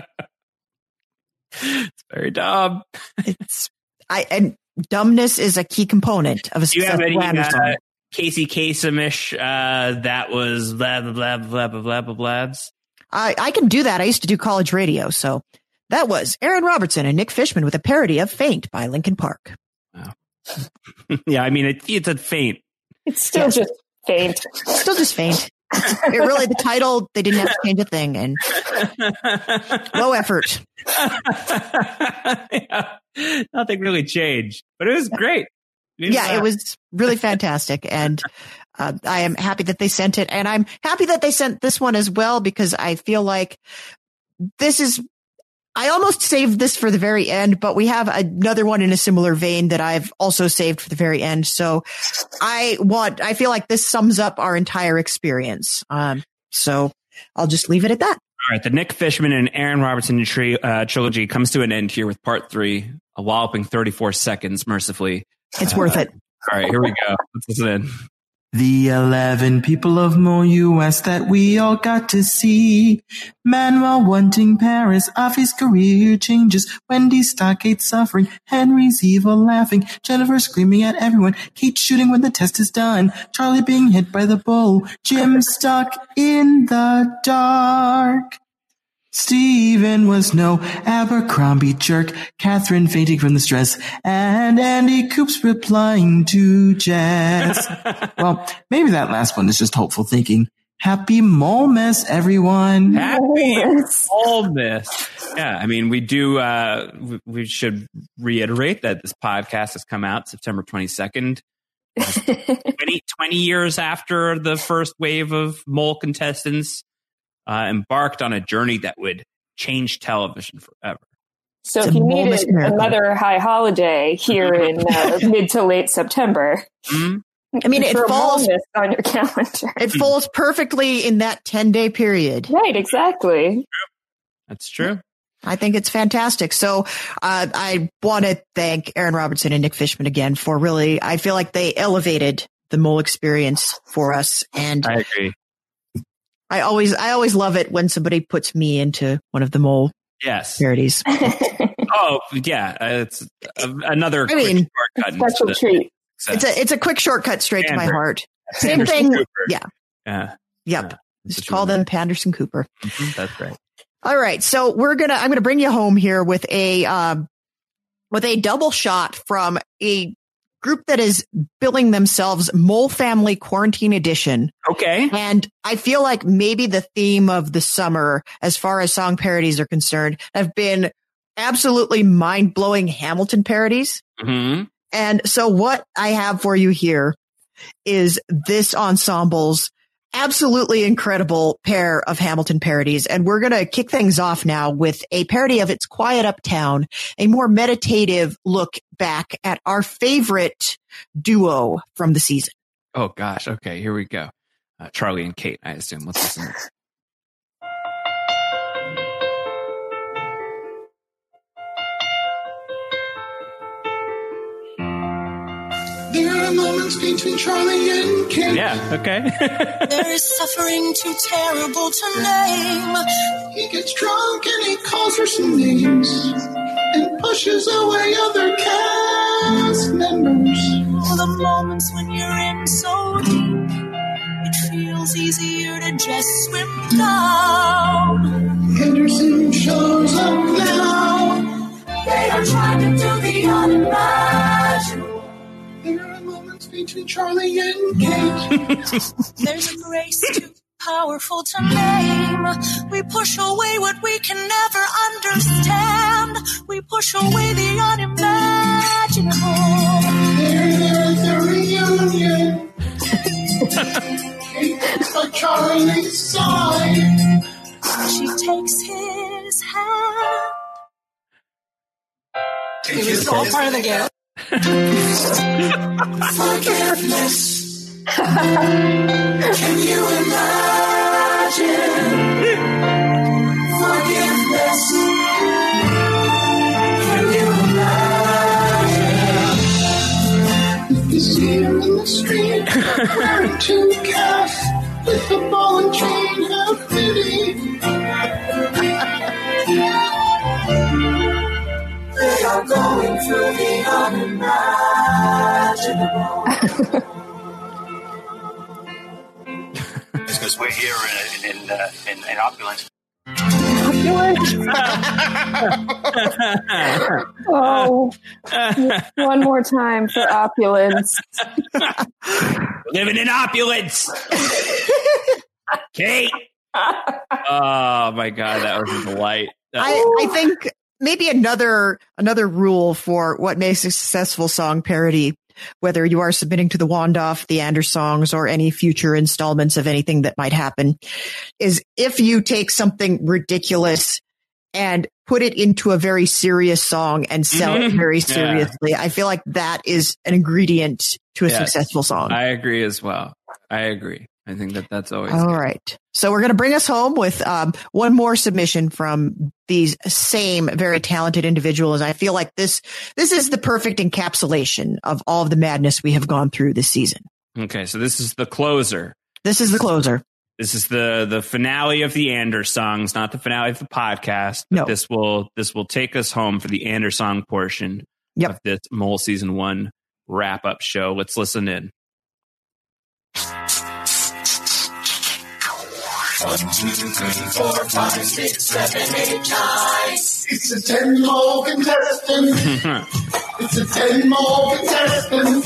It's very dumb. And dumbness is a key component of a successful Do you have any song. Casey Kasem-ish that was blah, blah, blah, blah, blah, blah, blah, blahs? I can do that. I used to do college radio. So that was Aaron Robertson and Nick Fishman with a parody of Faint by Linkin Park. Wow. Yeah, I mean, it's a faint. It's still just faint. Still just faint. It really, the title, they didn't have to change a thing, and low effort. Yeah, nothing really changed, but it was great. It was really fantastic, and I am happy that they sent it, and I'm happy that they sent this one as well, because I feel like I almost saved this for the very end, but we have another one in a similar vein that I've also saved for the very end. So I feel like this sums up our entire experience. So I'll just leave it at that. All right. The Nick Fishman and Aaron Robertson trilogy comes to an end here with part 3, a walloping 34 seconds, mercifully. It's worth it. All right, here we go. Let's listen in. The 11 people of Mo US that we all got to see. Manuel wanting Paris, Afi's career changes, Wendy Stockade suffering, Henry's evil laughing, Jennifer screaming at everyone, Kate shooting when the test is done, Charlie being hit by the bull, Jim stuck in the dark. Stephen was no Abercrombie jerk, Catherine fainting from the stress, and Andy Coops replying to Jess. Well, maybe that last one is just hopeful thinking. Happy Molmas, everyone. Happy Molmas. Yeah, I mean, we should reiterate that this podcast has come out September 22nd. 20 years after the first wave of mole contestants embarked on a journey that would change television forever. So if you needed another high holiday here in mid to late September, I mean, it falls on your calendar. It falls perfectly in that 10-day period. Right, exactly. That's true. I think it's fantastic. So I want to thank Aaron Robertson and Nick Fishman again for really, I feel like they elevated the mole experience for us. And I agree. I always love it when somebody puts me into one of the mole parodies. Oh yeah, it's another quick shortcut. Special treat. It's a quick shortcut straight to my heart. Same thing. Cooper. Yeah. Yep. Just call them Panderson Cooper. Mm-hmm, that's right. All right. So I'm going to bring you home here with a double shot from a group that is billing themselves Mole Family Quarantine Edition. Okay. And I feel like maybe the theme of the summer, as far as song parodies are concerned, have been absolutely mind-blowing Hamilton parodies. Mm-hmm. And so what I have for you here is this ensemble's absolutely incredible pair of Hamilton parodies. And we're going to kick things off now with a parody of It's Quiet Uptown, a more meditative look back at our favorite duo from the season. Oh, gosh. Okay, here we go. Charlie and Kate, I assume. Let's listen to this. There are moments between Charlie and Kate. Yeah, okay. There is suffering too terrible to name. He gets drunk and he calls her some names and pushes away other cast members. The moments when you're in so deep, it feels easier to just swim down. Henderson shows up now. They are trying to do the unimaginable. There are moments between Charlie and Kate. There's a grace too powerful to name. We push away what we can never understand. We push away the unimaginable. There's a reunion. Kate's by Charlie's side. She takes his hand. It was all part of the game. Forgiveness. Can you imagine? Forgiveness. Can you imagine? You see her in the street, wearing two casts, with a ball and chain of pity. They are going through the unimaginable. Because we're here in opulence. Oh, one more time for opulence. Living in opulence. Kate. Oh my God, that was a delight. I think maybe another rule for what makes a successful song parody, whether you are submitting to the Wandoff, the Anders songs, or any future installments of anything that might happen, is if you take something ridiculous and put it into a very serious song and sell it very seriously. I feel like that is an ingredient to a successful song. I agree as well. I agree. I think that's always all good. right. So we're going to bring us home with one more submission from these same very talented individuals. I feel like this is the perfect encapsulation of all of the madness we have gone through this season. Okay, so this is the closer. This is the closer. This is the finale of the Anders songs, not the finale of the podcast. No. This will take us home for the Anders song portion of this Mole Season 1 wrap-up show. Let's listen in. 1, 2, 3, 4, 5, 6, 7, 8, 9. It's a 10 mole contestant. It's a 10 mole contestant.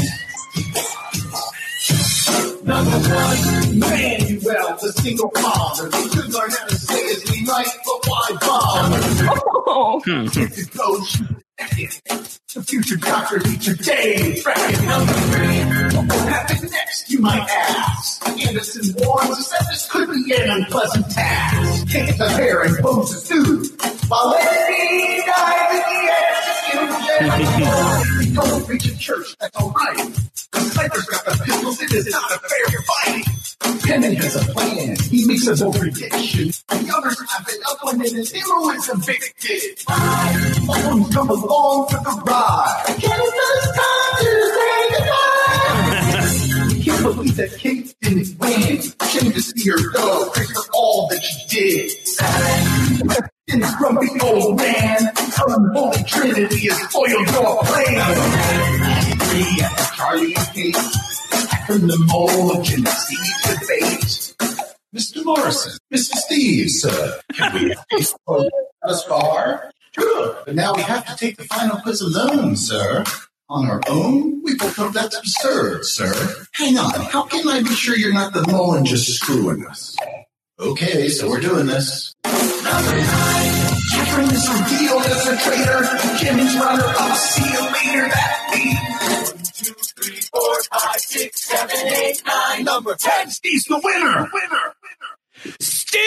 Number 1, Manuel, the single father. We could learn how to say as we like, but why bother? It's a coach. The future doctor teacher Dave. Bracket number 3. What happened next, you might ask? Anderson warns us that this could be an unpleasant task. Kick the hair and pose a suit. While Eddie dives in the air. We don't reach a church, that's alright. The sniper's got the pistols, it is not a fair fight. Penny has a plan, he makes a bold prediction. The others have it up when his hero is evicted. Alone come along for the ride. Kenny first time to say goodbye. Can't believe that Kate didn't win. Shame to see her go, praise for all that she did. In this grumpy old man, unholy trinity is foiled your plan. Me and Charlie and Kate, from the mole of Genesee's debate. Mr. Morrison, Mr. Steve, sir, can we go thus far? Good, but now we have to take the final quiz alone, sir. On our own? We both know that's absurd, sir. Hang on, how can I be sure you're not the mole and just screwing us? Okay, so we're doing this. Number 9, Catherine is revealed as a traitor. Jimmy's runner-up, see you later that week. 1, 2, 3, 4, 5, 6, 7, 8, 9. Number 10, Steve's the winner. Steve!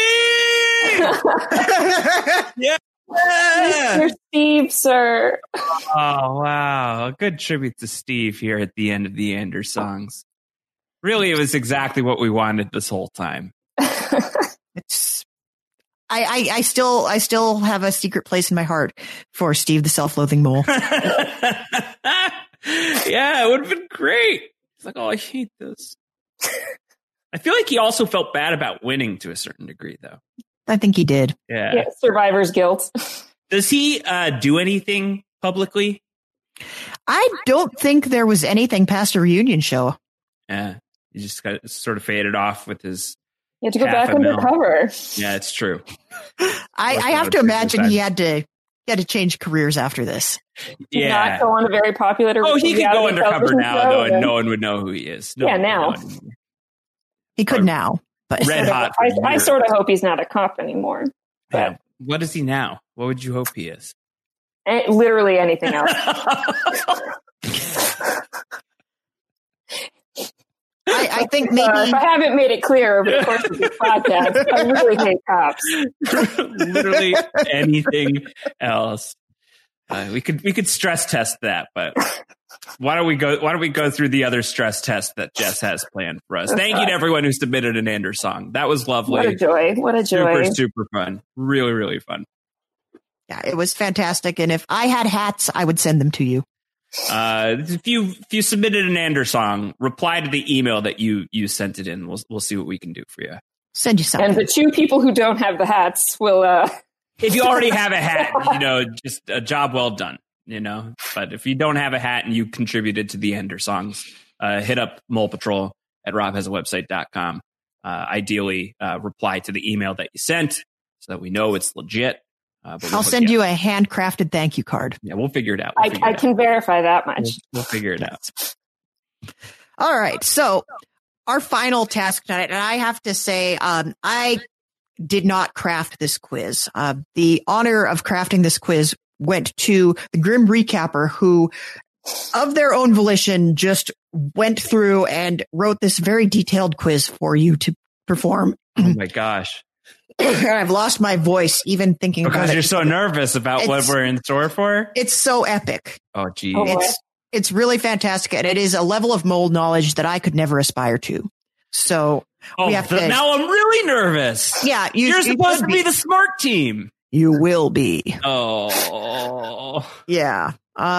Yeah. Mr. Steve, sir. Oh, wow. A good tribute to Steve here at the end of the Anders songs. Really, it was exactly what we wanted this whole time. It's I still have a secret place in my heart for Steve the self-loathing mole. Yeah, it would have been great. It's like, oh, I hate this. I feel like he also felt bad about winning to a certain degree, though. I think he did. Yeah. Survivor's guilt. Does he do anything publicly? I don't think there was anything past a reunion show. Yeah. He just got sort of faded off with his. You have to go back undercover. Yeah, it's true. I have to imagine he had to change careers after this. Yeah. Not go on a very popular. Oh, he could go undercover now, though, and no one would know who he is. Now. He could now. But Red hot. I sort of hope he's not a cop anymore. But yeah. What is he now? What would you hope he is? Literally anything else. I think maybe if I haven't made it clear over the course of this podcast, I really hate cops. Literally anything else. We could stress test that, but why don't we go through the other stress test that Jess has planned for us? Thank you to everyone who submitted an Anders song. That was lovely. What a joy. What a joy. Super fun. Really, really fun. Yeah, it was fantastic. And if I had hats, I would send them to you. If you submitted an Anders song, reply to the email that you sent it in. We'll see what we can do for you. Send you something. And the 2 people who don't have the hats will. If you already have a hat, just a job well done. But if you don't have a hat and you contributed to the Anders songs, hit up Mole Patrol at robhasawebsite.com. Ideally, reply to the email that you sent so that we know it's legit. I'll send you a handcrafted thank you card. Yeah, we'll figure it out. I can verify that much. We'll figure it out. All right. So our final task tonight, and I have to say, I did not craft this quiz. The honor of crafting this quiz went to the Grim Recapper, who, of their own volition, just went through and wrote this very detailed quiz for you to perform. Oh my gosh. I've lost my voice even thinking about it. Because you're so nervous about what we're in store for? It's so epic. Oh, geez. It's really fantastic, and it is a level of mold knowledge that I could never aspire to. So Oh, now I'm really nervous. Yeah. You're supposed to be the smart team. You will be. Oh. Yeah.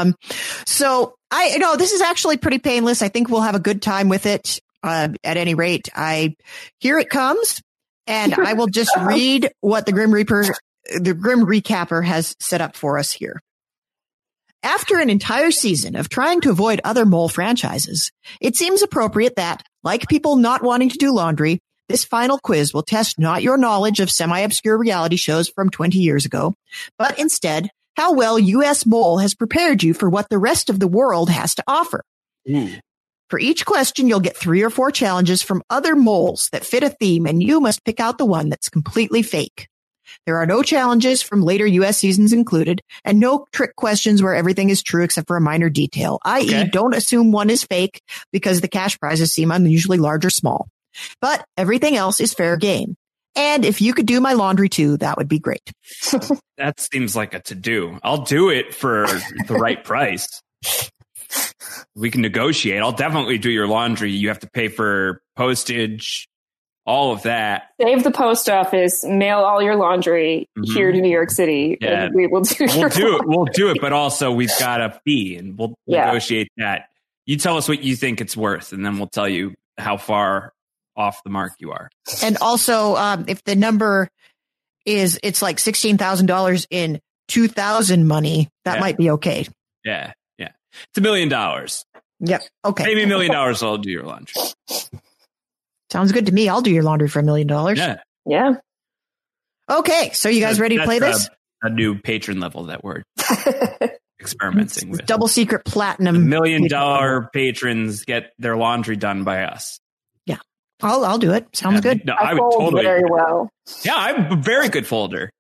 So this is actually pretty painless. I think we'll have a good time with it. At any rate, here it comes, and I will just read what the Grim Recapper has set up for us here. After an entire season of trying to avoid other mole franchises, it seems appropriate that, like people not wanting to do laundry, this final quiz will test not your knowledge of semi-obscure reality shows from 20 years ago, but instead how well U.S. Mole has prepared you for what the rest of the world has to offer. For each question, you'll get 3 or 4 challenges from other moles that fit a theme, and you must pick out the one that's completely fake. There are no challenges from later U.S. seasons included, and no trick questions where everything is true except for a minor detail, i.e. don't assume one is fake because the cash prizes seem unusually large or small. But everything else is fair game. And if you could do my laundry too, that would be great. That seems like a to-do. I'll do it for the right price. We can negotiate. I'll definitely do your laundry. You have to pay for postage, all of that. Save the post office, mail all your laundry here to New York City. Yeah. And we will do it. We'll do it, but also we've got a fee, and we'll negotiate that. You tell us what you think it's worth, and then we'll tell you how far off the mark you are. And also, if the number it's like $16,000 in 2000 money, that might be okay. Yeah. It's $1 million. Yep. Okay. Pay me $1 million, I'll do your laundry. Sounds good to me. I'll do your laundry for $1 million. Yeah. Okay. So you guys ready to play this? A new patron level that we're experimenting with. Double secret platinum. $1 million patrons get their laundry done by us. Yeah. I'll do it. Sounds good. No, I would fold totally very well. Yeah, I'm a very good folder.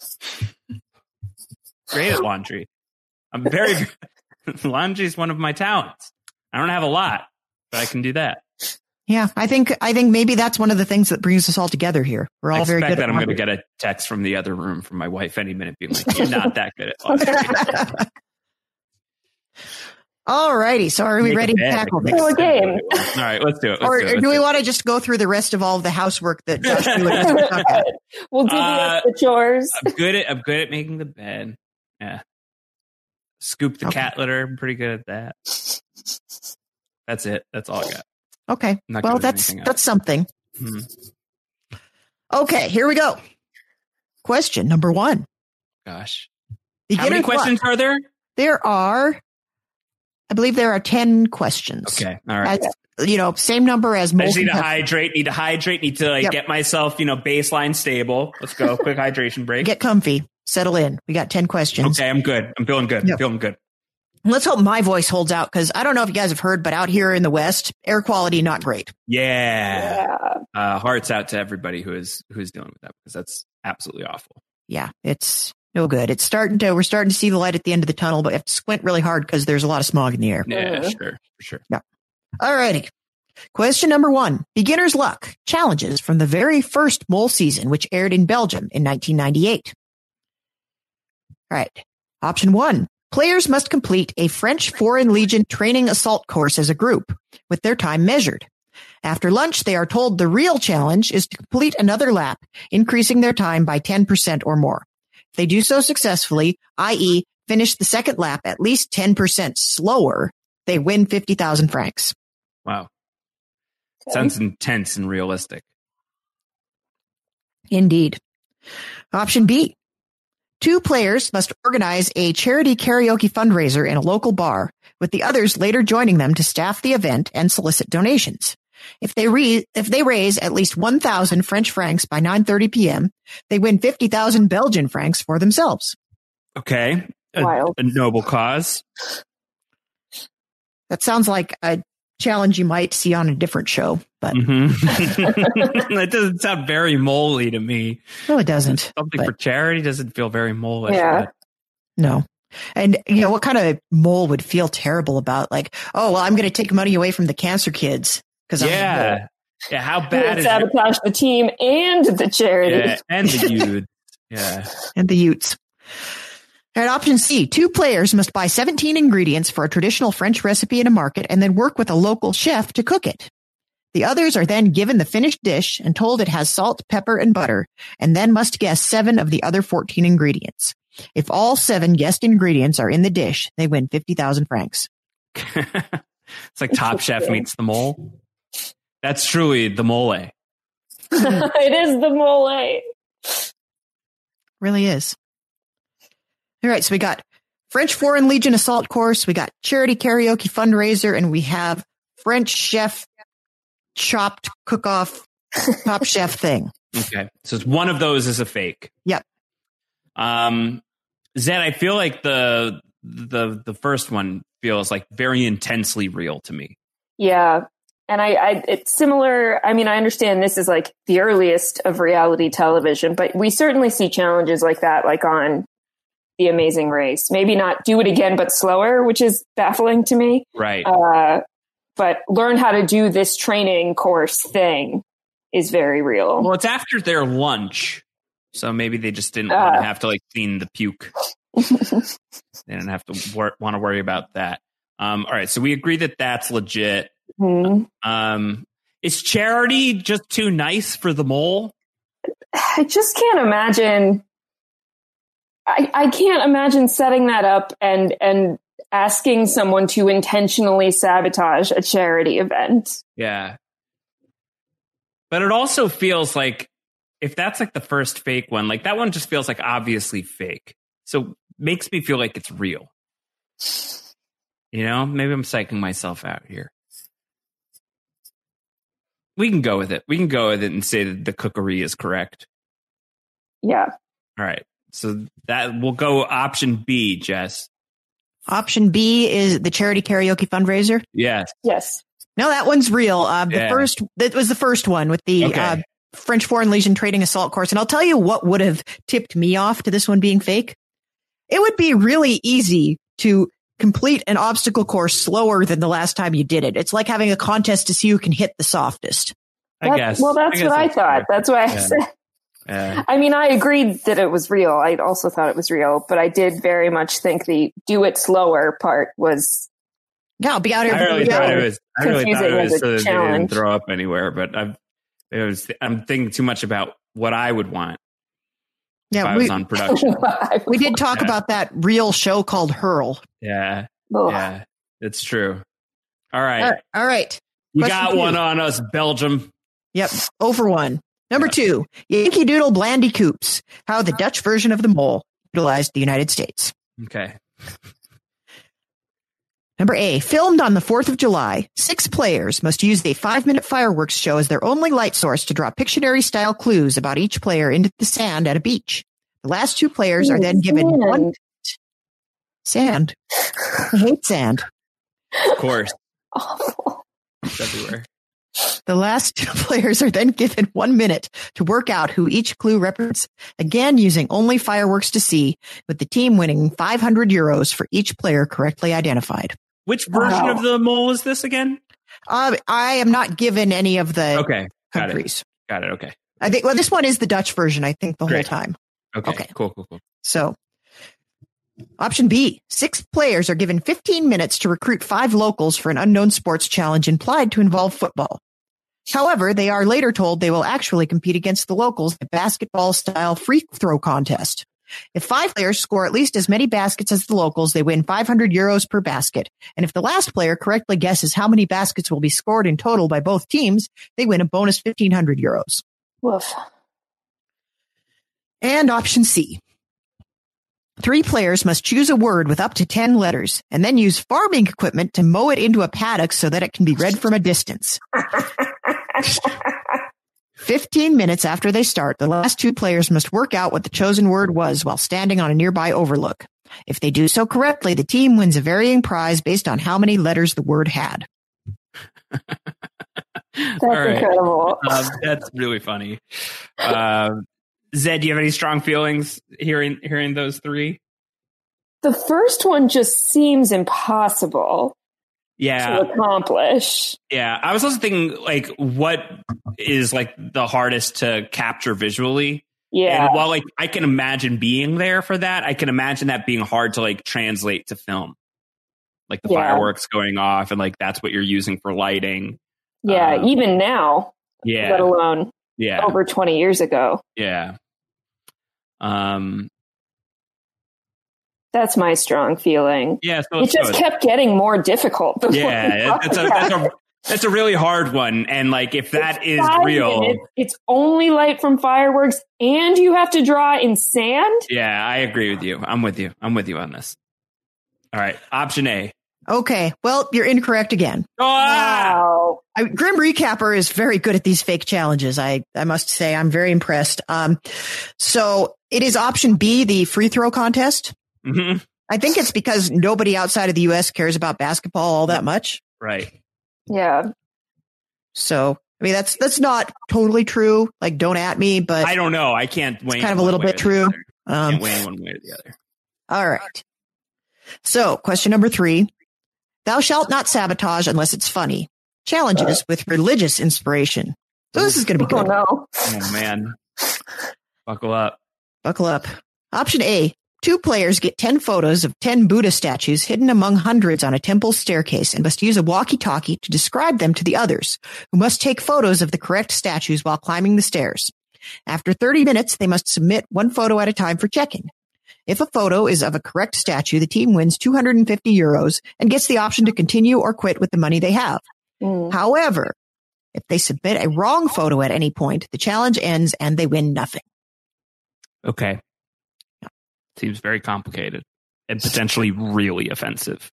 Great at laundry. I'm very good. Laundry is one of my talents. I don't have a lot, but I can do that. Yeah, I think maybe that's one of the things that brings us all together here. We're all very good at I'm laundry. going to get a text from the other room from my wife any minute being like, you're not that good at laundry. All righty. So are we ready to tackle this? Full game. All right, let's do it. Or do we want to just go through the rest of all of the housework that Josh did? We'll do the chores. I'm good at making the bed. Yeah. Scoop the cat litter. I'm pretty good at that. That's it. That's all I got. Okay. Well, that's something. Okay, here we go. Question number 1. Gosh. Beginner's How many questions are there? I believe there are 10 questions. Okay. All right. Same number as I most. just need to hydrate, need to get myself, baseline stable. Let's go. Quick hydration break. Get comfy. Settle in. We got 10 questions. Okay, I'm good. I'm feeling good. Yep. I'm feeling good. Let's hope my voice holds out, because I don't know if you guys have heard, but out here in the West, air quality not great. Yeah. Hearts out to everybody who is dealing with that, because that's absolutely awful. Yeah, it's no good. We're starting to see the light at the end of the tunnel, but you have to squint really hard because there's a lot of smog in the air. Yeah, for sure. Yeah. All righty. Question number 1. Beginner's luck. Challenges from the very first Mole season, which aired in Belgium in 1998. All right. Option 1. Players must complete a French Foreign Legion training assault course as a group, with their time measured. After lunch, they are told the real challenge is to complete another lap, increasing their time by 10% or more. If they do so successfully, i.e. finish the second lap at least 10% slower, they win 50,000 francs. Wow. Sounds intense and realistic. Indeed. Option B. 2 players must organize a charity karaoke fundraiser in a local bar, with the others later joining them to staff the event and solicit donations. If they raise at least 1,000 French francs by 9:30 p.m., they win 50,000 Belgian francs for themselves. Okay. A noble cause. That sounds like a challenge you might see on a different show, but That doesn't sound very moley to me. No, it doesn't. Something for charity doesn't feel very mole-ish. Yeah. No. And what kind of mole would feel terrible about I'm going to take money away from the cancer kids because yeah, how bad is sabotage the team and the charity? Yeah, and the youth. Yeah. And the Utes. And option C, 2 players must buy 17 ingredients for a traditional French recipe in a market and then work with a local chef to cook it. The others are then given the finished dish and told it has salt, pepper, and butter, and then must guess 7 of the other 14 ingredients. If all 7 guessed ingredients are in the dish, they win 50,000 francs. It's like Top Chef meets the mole. That's truly the mole. It is the mole. Really is. All right, so we got French Foreign Legion assault course, we got charity karaoke fundraiser, and we have French chef chopped cook-off Top Chef thing. Okay, so it's one of those is a fake. Yep. Zed, I feel like the first one feels like very intensely real to me. Yeah. And it's similar. I mean, I understand this is like the earliest of reality television, but we certainly see challenges like that, like on The Amazing Race. Maybe not do it again, but slower, which is baffling to me. Right. But learn how to do this training course thing is very real. Well, it's after their lunch. So maybe they just didn't want to have to like clean the puke. They didn't have to want to worry about that. All right. So we agree that that's legit. Mm-hmm. Is charity just too nice for the mole? I just can't imagine. I can't imagine setting that up and asking someone to intentionally sabotage a charity event. Yeah. But it also feels like if that's like the first fake one, like that one just feels like obviously fake. So makes me feel like it's real. You know, maybe I'm psyching myself out here. We can go with it. We can go with it and say that the cookery is correct. Yeah. All right. So that we'll go option B, Jess. Option B is the charity karaoke fundraiser. Yes. Yes. No, that one's real. That was the first one with the French Foreign Legion trading assault course. And I'll tell you what would have tipped me off to this one being fake. It would be really easy to complete an obstacle course slower than the last time you did it. It's like having a contest to see who can hit the softest. I guess. Well, that's what I thought. That's why I said. Yeah. I mean, I agreed that it was real. I also thought it was real, but I did very much think the do it slower part was. Yeah, I'll be out here. I really thought it was so that they didn't throw up anywhere, but I'm thinking too much about what I would want. Yeah, if I was on production. We did talk about that real show called Hurl. Yeah. Ugh. Yeah, it's true. All right. All right. You Question got 2. one on us, Belgium. Yep. Over 1. Number 2, Yankee Doodle Blandy Coops, how the Dutch version of the mole utilized the United States. Okay. Number A, filmed on the 4th of July, 6 players must use the 5-minute fireworks show as their only light source to draw Pictionary-style clues about each player into the sand at a beach. The last 2 players are then given one sand. I hate sand. Of course. Awful. It's everywhere. The last 2 players are then given 1 minute to work out who each clue represents, again using only fireworks to see, with the team winning €500 for each player correctly identified. Which version of the mole is this again? I am not given any of the countries. Got it. Okay. I think, well, this one is the Dutch version, I think, the whole time. Okay. Cool. So, option B, 6 players are given 15 minutes to recruit 5 locals for an unknown sports challenge implied to involve football. However, they are later told they will actually compete against the locals in a basketball-style free throw contest. If 5 players score at least as many baskets as the locals, they win €500 per basket. And if the last player correctly guesses how many baskets will be scored in total by both teams, they win a bonus €1,500. Woof. And option C. 3 players must choose a word with up to 10 letters and then use farming equipment to mow it into a paddock so that it can be read from a distance. 15 minutes after they start, the last 2 players must work out what the chosen word was while standing on a nearby overlook. If they do so correctly, the team wins a varying prize based on how many letters the word had. That's incredible. That's really funny. Zed, do you have any strong feelings hearing those 3? The first one just seems impossible. To accomplish. Yeah. I was also thinking, like, what is like the hardest to capture visually? Yeah. And while like I can imagine being there for that, I can imagine that being hard to like translate to film. Like the fireworks going off and like that's what you're using for lighting. Yeah, even now, let alone over 20 years ago. Yeah. That's my strong feeling. Yeah, so it just kept getting more difficult. That's a really hard one. And like, if that is real, it's only light from fireworks, and you have to draw in sand. Yeah, I agree with you. I'm with you on this. All right, option A. Okay, well, you're incorrect again. Wow. Grim Recapper is very good at these fake challenges. I must say, I'm very impressed. So it is option B, the free throw contest. Mm-hmm. I think it's because nobody outside of the U.S. cares about basketball all that much. Right. Yeah. So, I mean, that's not totally true. Like, don't at me, but I don't know. I can't weigh. It's kind of a little bit true. Can't weigh one way or the other. All right. So, question number 3. Thou shalt not sabotage unless it's funny. Challenges with religious inspiration. So this is going to be good. Oh, no. Oh, man. Buckle up. Buckle up. Option A. 2 players get 10 photos of 10 Buddha statues hidden among hundreds on a temple staircase and must use a walkie-talkie to describe them to the others, who must take photos of the correct statues while climbing the stairs. After 30 minutes, they must submit 1 photo at a time for checking. If a photo is of a correct statue, the team wins €250 and gets the option to continue or quit with the money they have. However, if they submit a wrong photo at any point, the challenge ends and they win nothing. Okay. Seems very complicated and potentially really offensive.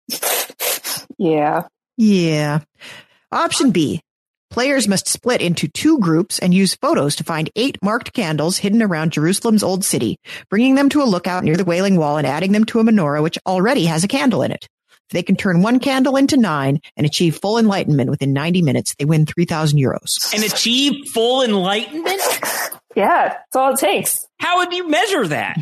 Yeah. Yeah. Option B. Players must split into 2 groups and use photos to find 8 marked candles hidden around Jerusalem's old city, bringing them to a lookout near the Wailing Wall and adding them to a menorah which already has a candle in it. If they can turn 1 candle into 9 and achieve full enlightenment within 90 minutes, they win €3,000. And achieve full enlightenment? Yeah, that's all it takes. How would you measure that?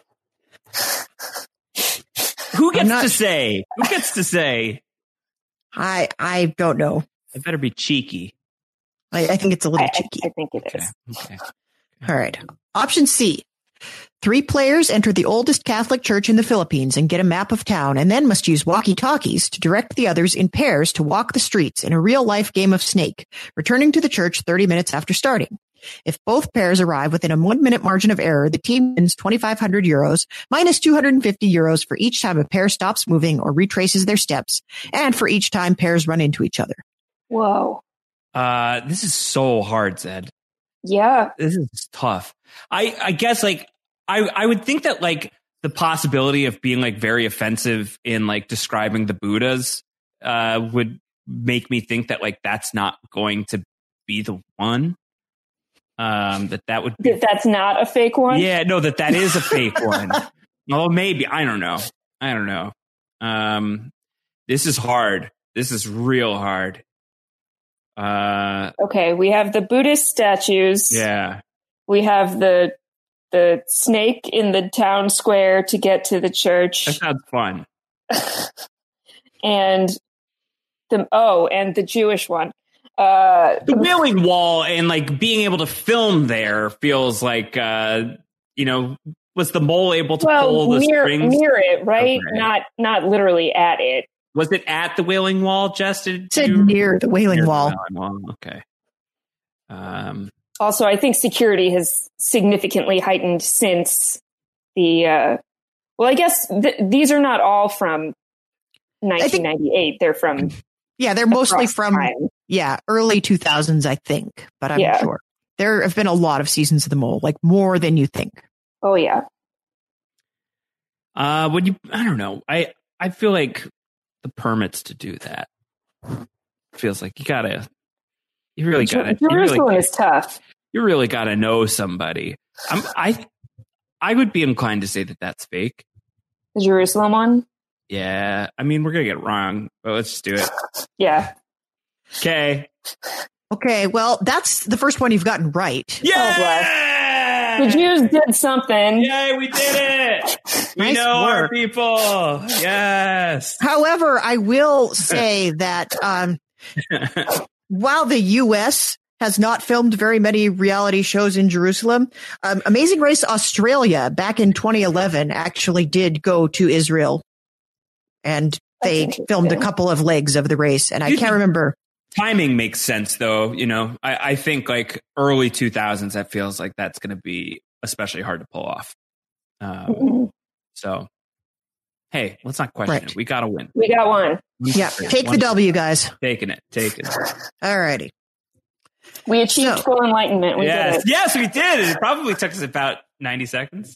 Who gets to say? Who gets to say? I don't know. It better be cheeky. I think it's a little cheeky. I think it is. Okay. All right. Option C. 3 players enter the oldest Catholic church in the Philippines and get a map of town and then must use walkie-talkies to direct the others in pairs to walk the streets in a real-life game of Snake, returning to the church 30 minutes after starting. If both pairs arrive within a 1-minute margin of error, the team wins €2,500 minus €250 for each time a pair stops moving or retraces their steps, and for each time pairs run into each other. Whoa. This is so hard, Zed. Yeah. This is tough. I guess like I would think that like the possibility of being like very offensive in like describing the Buddhas would make me think that like that's not going to be the one. That would be, that's not a fake one. Yeah, no, that is a fake one. Well, maybe I don't know. This is hard. This is real hard. Okay, we have the Buddhist statues. Yeah, we have the snake in the town square to get to the church. That sounds fun. and the Jewish one. The Wailing Wall and like being able to film there feels like was the mole able to pull the strings near it, right? Okay. Not literally at it. Was it at the Wailing Wall, Jess? It said near the Wailing Wall. Okay. Also, I think security has significantly heightened since the. Well, I guess these are not all from 1998. They're from. Yeah, they're mostly from early 2000s, I think, but I'm not sure. There have been a lot of seasons of The Mole, like more than you think. Oh yeah. I don't know. I feel like the permits to do that feels like you really gotta. Jerusalem is tough. You really gotta know somebody. I would be inclined to say that that's fake. The Jerusalem one. Yeah, I mean, we're going to get it wrong, but let's just do it. Yeah. Okay. Okay, well, that's the first one you've gotten right. Yeah! The Jews did something. Yay, we did it! We know our people. Yes. However, I will say that while the U.S. has not filmed very many reality shows in Jerusalem, Amazing Race Australia back in 2011 actually did go to Israel. And they filmed a couple of legs of the race. And I can't remember. Timing makes sense, though. I think like early 2000s, that feels like that's going to be especially hard to pull off. So, hey, let's not question it. We got to win. We got one. Yeah, take the W, guys. Taking it. All righty. We achieved full enlightenment. We did it. Yes, we did. It probably took us about 90 seconds.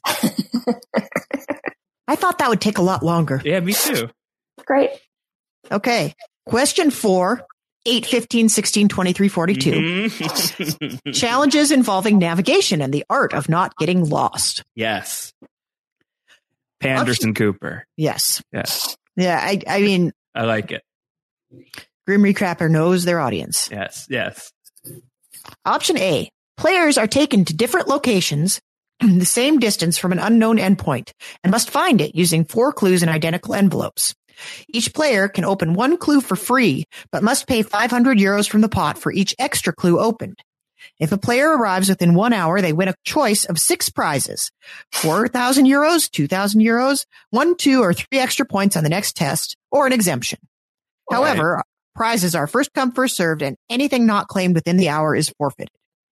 I thought that would take a lot longer. Yeah, me too. Great. Okay. Question 4, 8, 15, 16, 23, 42. Mm-hmm. Challenges involving navigation and the art of not getting lost. Yes. Anderson Cooper. Yes. Yes. Yeah, I mean... I like it. Grim Recapper knows their audience. Yes. Option A. Players are taken to different locations the same distance from an unknown endpoint and must find it using 4 clues in identical envelopes. Each player can open 1 clue for free, but must pay 500 euros from the pot for each extra clue opened. If a player arrives within 1 hour, they win a choice of 6 prizes: 4,000 euros, 2,000 euros, 1, 2, or 3 extra points on the next test, or an exemption. However, prizes are first come, first served, and anything not claimed within the hour is forfeited.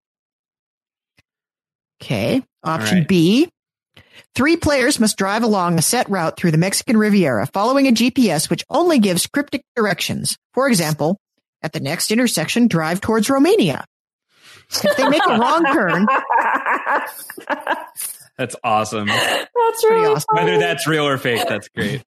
Okay. Option B. 3 players must drive along a set route through the Mexican Riviera, following a GPS which only gives cryptic directions. For example, at the next intersection, drive towards Romania. If they make a wrong turn... That's awesome. That's really awesome. Whether that's real or fake, that's great.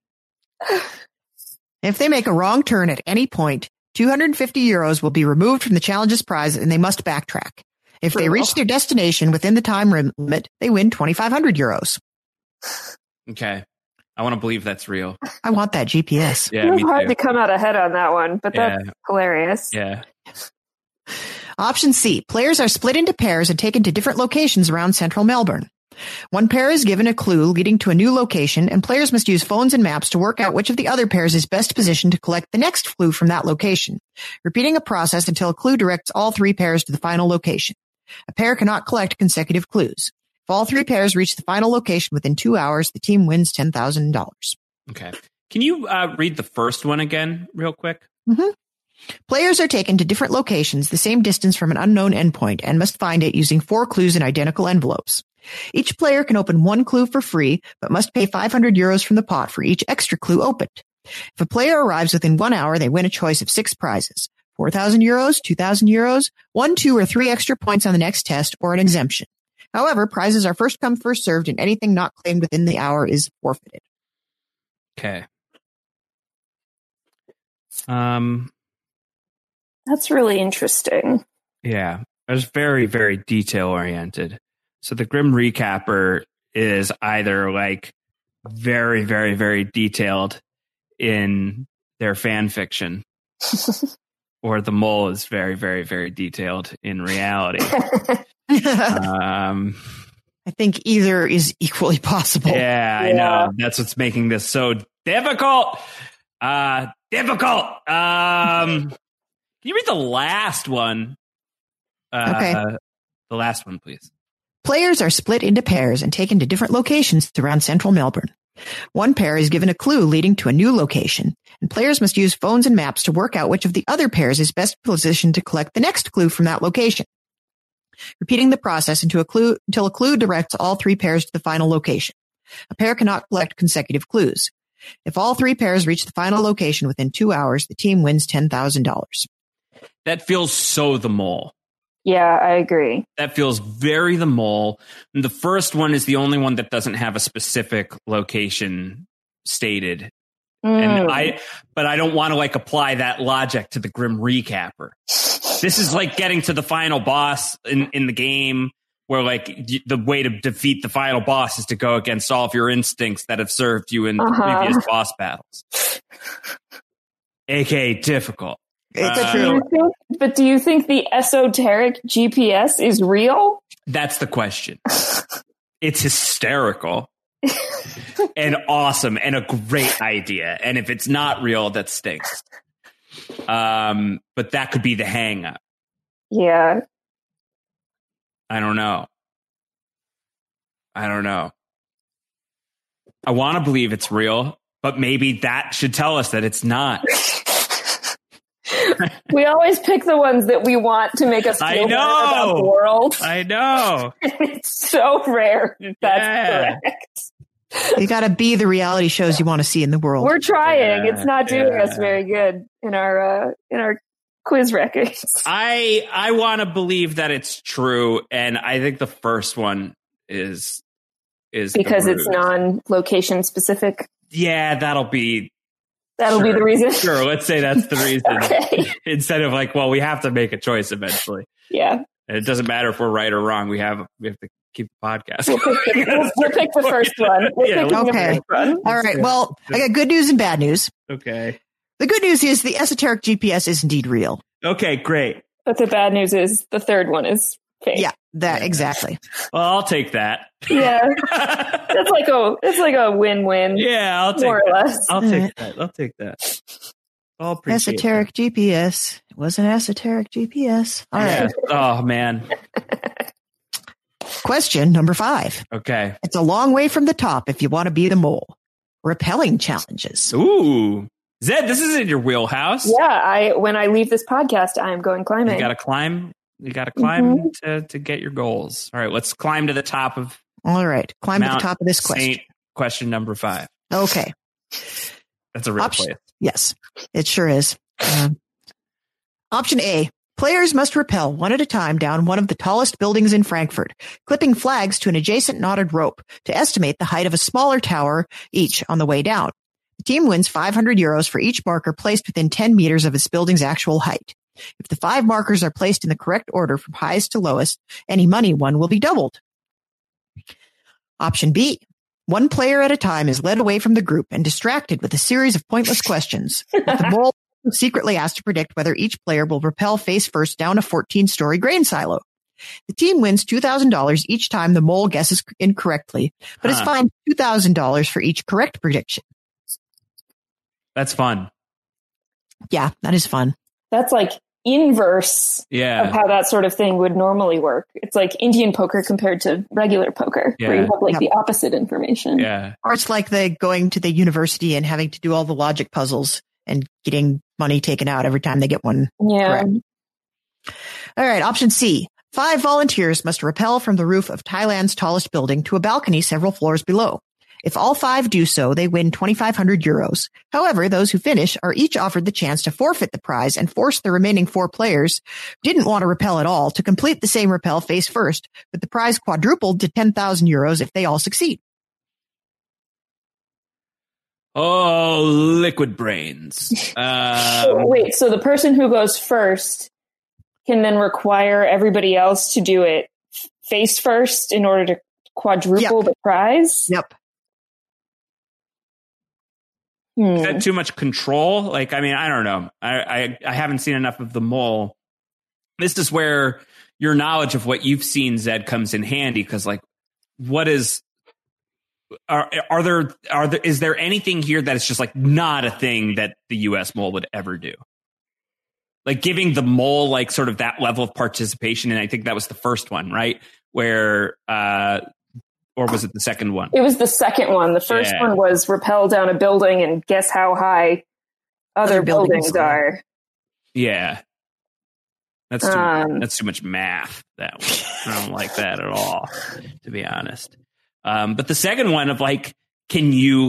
If they make a wrong turn at any point, 250 euros will be removed from the challenge's prize and they must backtrack. If they reach their destination within the time limit, they win 2,500 euros. Okay. I want to believe that's real. I want that GPS. Yeah, it was hard to come out ahead on that one, but that's hilarious. Yeah. Option C. Players are split into pairs and taken to different locations around central Melbourne. 1 pair is given a clue leading to a new location, and players must use phones and maps to work out which of the other pairs is best positioned to collect the next clue from that location, repeating a process until a clue directs all 3 pairs to the final location. A pair cannot collect consecutive clues. If all 3 pairs reach the final location within 2 hours, the team wins $10,000. Okay. Can you read the first one again real quick? Mm-hmm. Players are taken to different locations the same distance from an unknown endpoint and must find it using 4 clues in identical envelopes. Each player can open 1 clue for free, but must pay 500 euros from the pot for each extra clue opened. If a player arrives within 1 hour, they win a choice of 6 prizes: 4,000 euros, 2,000 euros, 1, 2, or 3 extra points on the next test, or an exemption. However, prizes are first come, first served, and anything not claimed within the hour is forfeited. Okay. That's really interesting. Yeah. It was very, very detail oriented. So the Grim Recapper is either like very, very, very detailed in their fan fiction, or the mole is very, very, very detailed in reality. I think either is equally possible. Yeah, I know. That's what's making this so difficult. Can you read the last one? Okay. The last one, please. Players are split into pairs and taken to different locations around central Melbourne. 1 pair is given a clue leading to a new location, and players must use phones and maps to work out which of the other pairs is best positioned to collect the next clue from that location, repeating the process until a clue directs all 3 pairs to the final location. A pair cannot collect consecutive clues. If all 3 pairs reach the final location within 2 hours, the team wins $10,000. That feels so The Mole. Yeah, I agree. That feels very The Mole. And the first one is the only one that doesn't have a specific location stated. And but I don't want to like apply that logic to the Grim Recapper. This is like getting to the final boss in the game, where like the way to defeat the final boss is to go against all of your instincts that have served you in the previous boss battles. AKA difficult. It's true. But do you think the esoteric GPS is real? That's the question. It's hysterical and awesome and a great idea. And if it's not real, that stinks. But that could be the hang up. Yeah. I don't know. I want to believe it's real, but maybe that should tell us that it's not. We always pick the ones that we want to make us feel better about the world. I know. It's so rare that's correct. You got to be the reality shows you want to see in the world. We're trying. It's not doing us very good in our quiz records. I want to believe that it's true, and I think the first one is because it's non-location specific. Yeah, that'll be the reason. Sure, let's say that's the reason. Okay. Instead of like, well, we have to make a choice eventually. Yeah. And it doesn't matter if we're right or wrong. We have to keep the podcast. We'll pick the first one. Okay. All right. Well, I got good news and bad news. Okay. The good news is the esoteric GPS is indeed real. Okay, great. But the bad news is the third one is fake. Yeah, exactly. Well, I'll take that. Yeah. It's like a win-win. Yeah, I'll take more or less. I'll take that. I'll take that. I'll appreciate esoteric that. GPS. It was an esoteric GPS. All right. Oh, man. Question number 5. Okay. It's a long way from the top if you want to be the mole. Repelling challenges. Ooh. Zed, this is in your wheelhouse. Yeah, when I leave this podcast, I'm going climbing. You got to climb. You got to climb to get your goals. All right, let's climb to the top of. All right, climb Mount to the top of this question. Question number 5. Okay, that's a real place. Yes, it sure is. Option A. Players must rappel one at a time down one of the tallest buildings in Frankfurt, clipping flags to an adjacent knotted rope to estimate the height of a smaller tower each on the way down. The team wins €500 for each marker placed within 10 meters of its building's actual height. If the 5 markers are placed in the correct order from highest to lowest, any money won will be doubled. Option B. One player at a time is led away from the group and distracted with a series of pointless questions. The mole secretly asked to predict whether each player will rappel face first down a 14-story grain silo. The team wins $2,000 each time the mole guesses incorrectly, but is fined $2,000 for each correct prediction. That's fun. Yeah, that is fun. That's like inverse of how that sort of thing would normally work. It's like Indian poker compared to regular poker, where you have like the opposite information. Yeah. Or it's like going to the university and having to do all the logic puzzles and getting money taken out every time they get one correct. All right, option C. 5 volunteers must rappel from the roof of Thailand's tallest building to a balcony several floors below. If all 5 do so, they win €2,500. However, those who finish are each offered the chance to forfeit the prize and force the remaining 4 players who didn't want to rappel at all to complete the same rappel face first, with the prize quadrupled to €10,000 if they all succeed. Oh, liquid brains. Wait, so the person who goes first can then require everybody else to do it face first in order to quadruple the prize? Yep. Is that too much control? Like, I mean, I don't know. I haven't seen enough of The Mole. This is where your knowledge of what you've seen, Zed, comes in handy. Because, like, what is... Is there anything here that is just like not a thing that the U.S. Mole would ever do? Like giving the Mole like sort of that level of participation, and I think that was the first one, right? Where, or was it the second one? It was the second one. The first one was rappel down a building and guess how high other buildings are. Yeah, that's too much math. That one. I don't like that at all, to be honest. But the second one of like, can you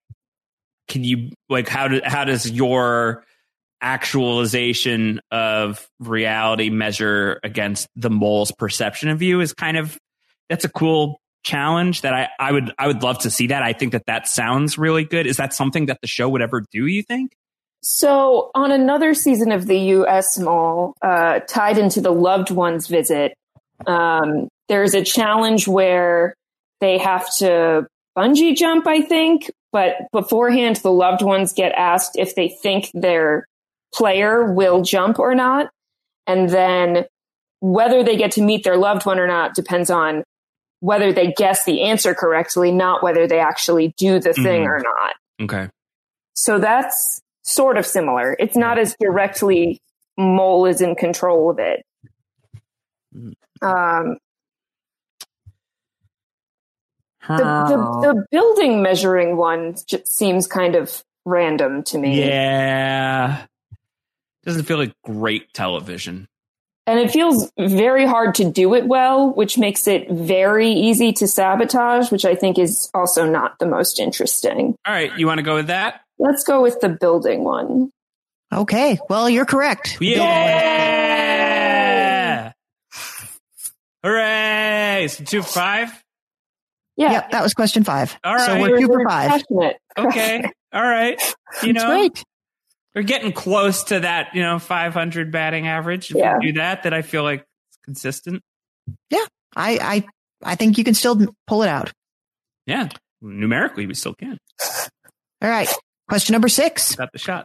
how does your actualization of reality measure against the Mole's perception of you is that's a cool challenge that I would love to see that. I think that sounds really good. Is that something that the show would ever do, you think? So on another season of the US Mole, tied into the loved ones visit, there's a challenge where they have to bungee jump, I think, but beforehand, the loved ones get asked if they think their player will jump or not. And then whether they get to meet their loved one or not depends on whether they guess the answer correctly, not whether they actually do the thing or not. Okay. So that's sort of similar. It's not as directly Mole is in control of it. The building measuring one just seems kind of random to me. Yeah. Doesn't feel like great television. And it feels very hard to do it well, which makes it very easy to sabotage, which I think is also not the most interesting. All right, you want to go with that? Let's go with the building one. Okay, well, you're correct. Yeah! Hooray! So 2 for 5? Yeah. Yep, that was question 5. All right. So we're 2 for 5. Passionate. Okay. All right. That's great. We're getting close to that, 500 batting average. If we do that, then I feel like it's consistent. Yeah, I think you can still pull it out. Yeah, numerically, we still can. All right, question number 6. Got the shot.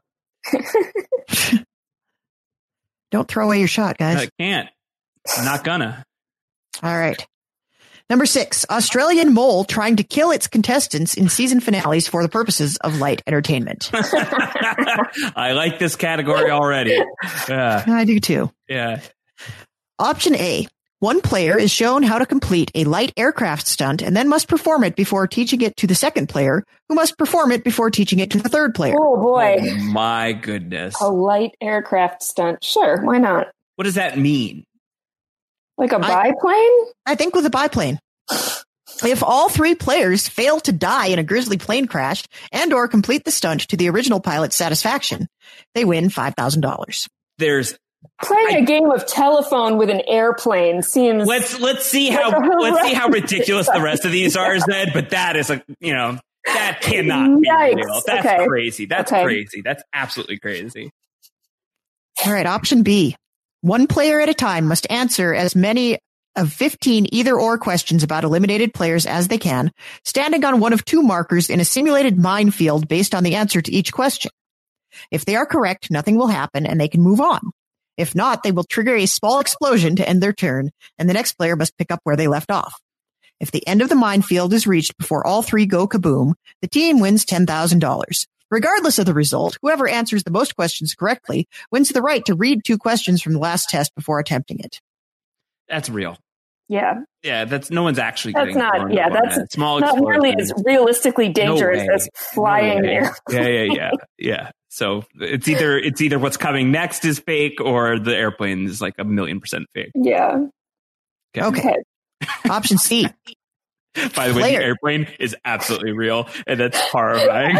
Don't throw away your shot, guys. I can't. I'm not gonna. All right. Number 6, Australian mole trying to kill its contestants in season finales for the purposes of light entertainment. I like this category already. Yeah. I do too. Yeah. Option A, one player is shown how to complete a light aircraft stunt and then must perform it before teaching it to the second player, who must perform it before teaching it to the third player. Oh, boy. Oh, my goodness. A light aircraft stunt. Sure, why not? What does that mean? Like a biplane? I think with a biplane. If all 3 players fail to die in a grisly plane crash and or complete the stunt to the original pilot's satisfaction, they win $5,000. There's playing a game of telephone with an airplane seems. Let's see how ridiculous the rest of these are, Zed. But that is that cannot be real. That's crazy. That's crazy. That's absolutely crazy. All right, option B. One player at a time must answer as many of 15 either-or questions about eliminated players as they can, standing on one of 2 markers in a simulated minefield based on the answer to each question. If they are correct, nothing will happen and they can move on. If not, they will trigger a small explosion to end their turn, and the next player must pick up where they left off. If the end of the minefield is reached before all 3 go kaboom, the team wins $10,000. Regardless of the result, whoever answers the most questions correctly wins the right to read 2 questions from the last test before attempting it. That's real. Yeah. Yeah, that's no one's actually that's getting not yeah, that's that. Small not nearly as realistically dangerous as flying there. Yeah. So it's either what's coming next is fake or the airplane is like 1,000,000% fake. Yeah. Okay. Option C. By the way, the airplane is absolutely real, and that's horrifying.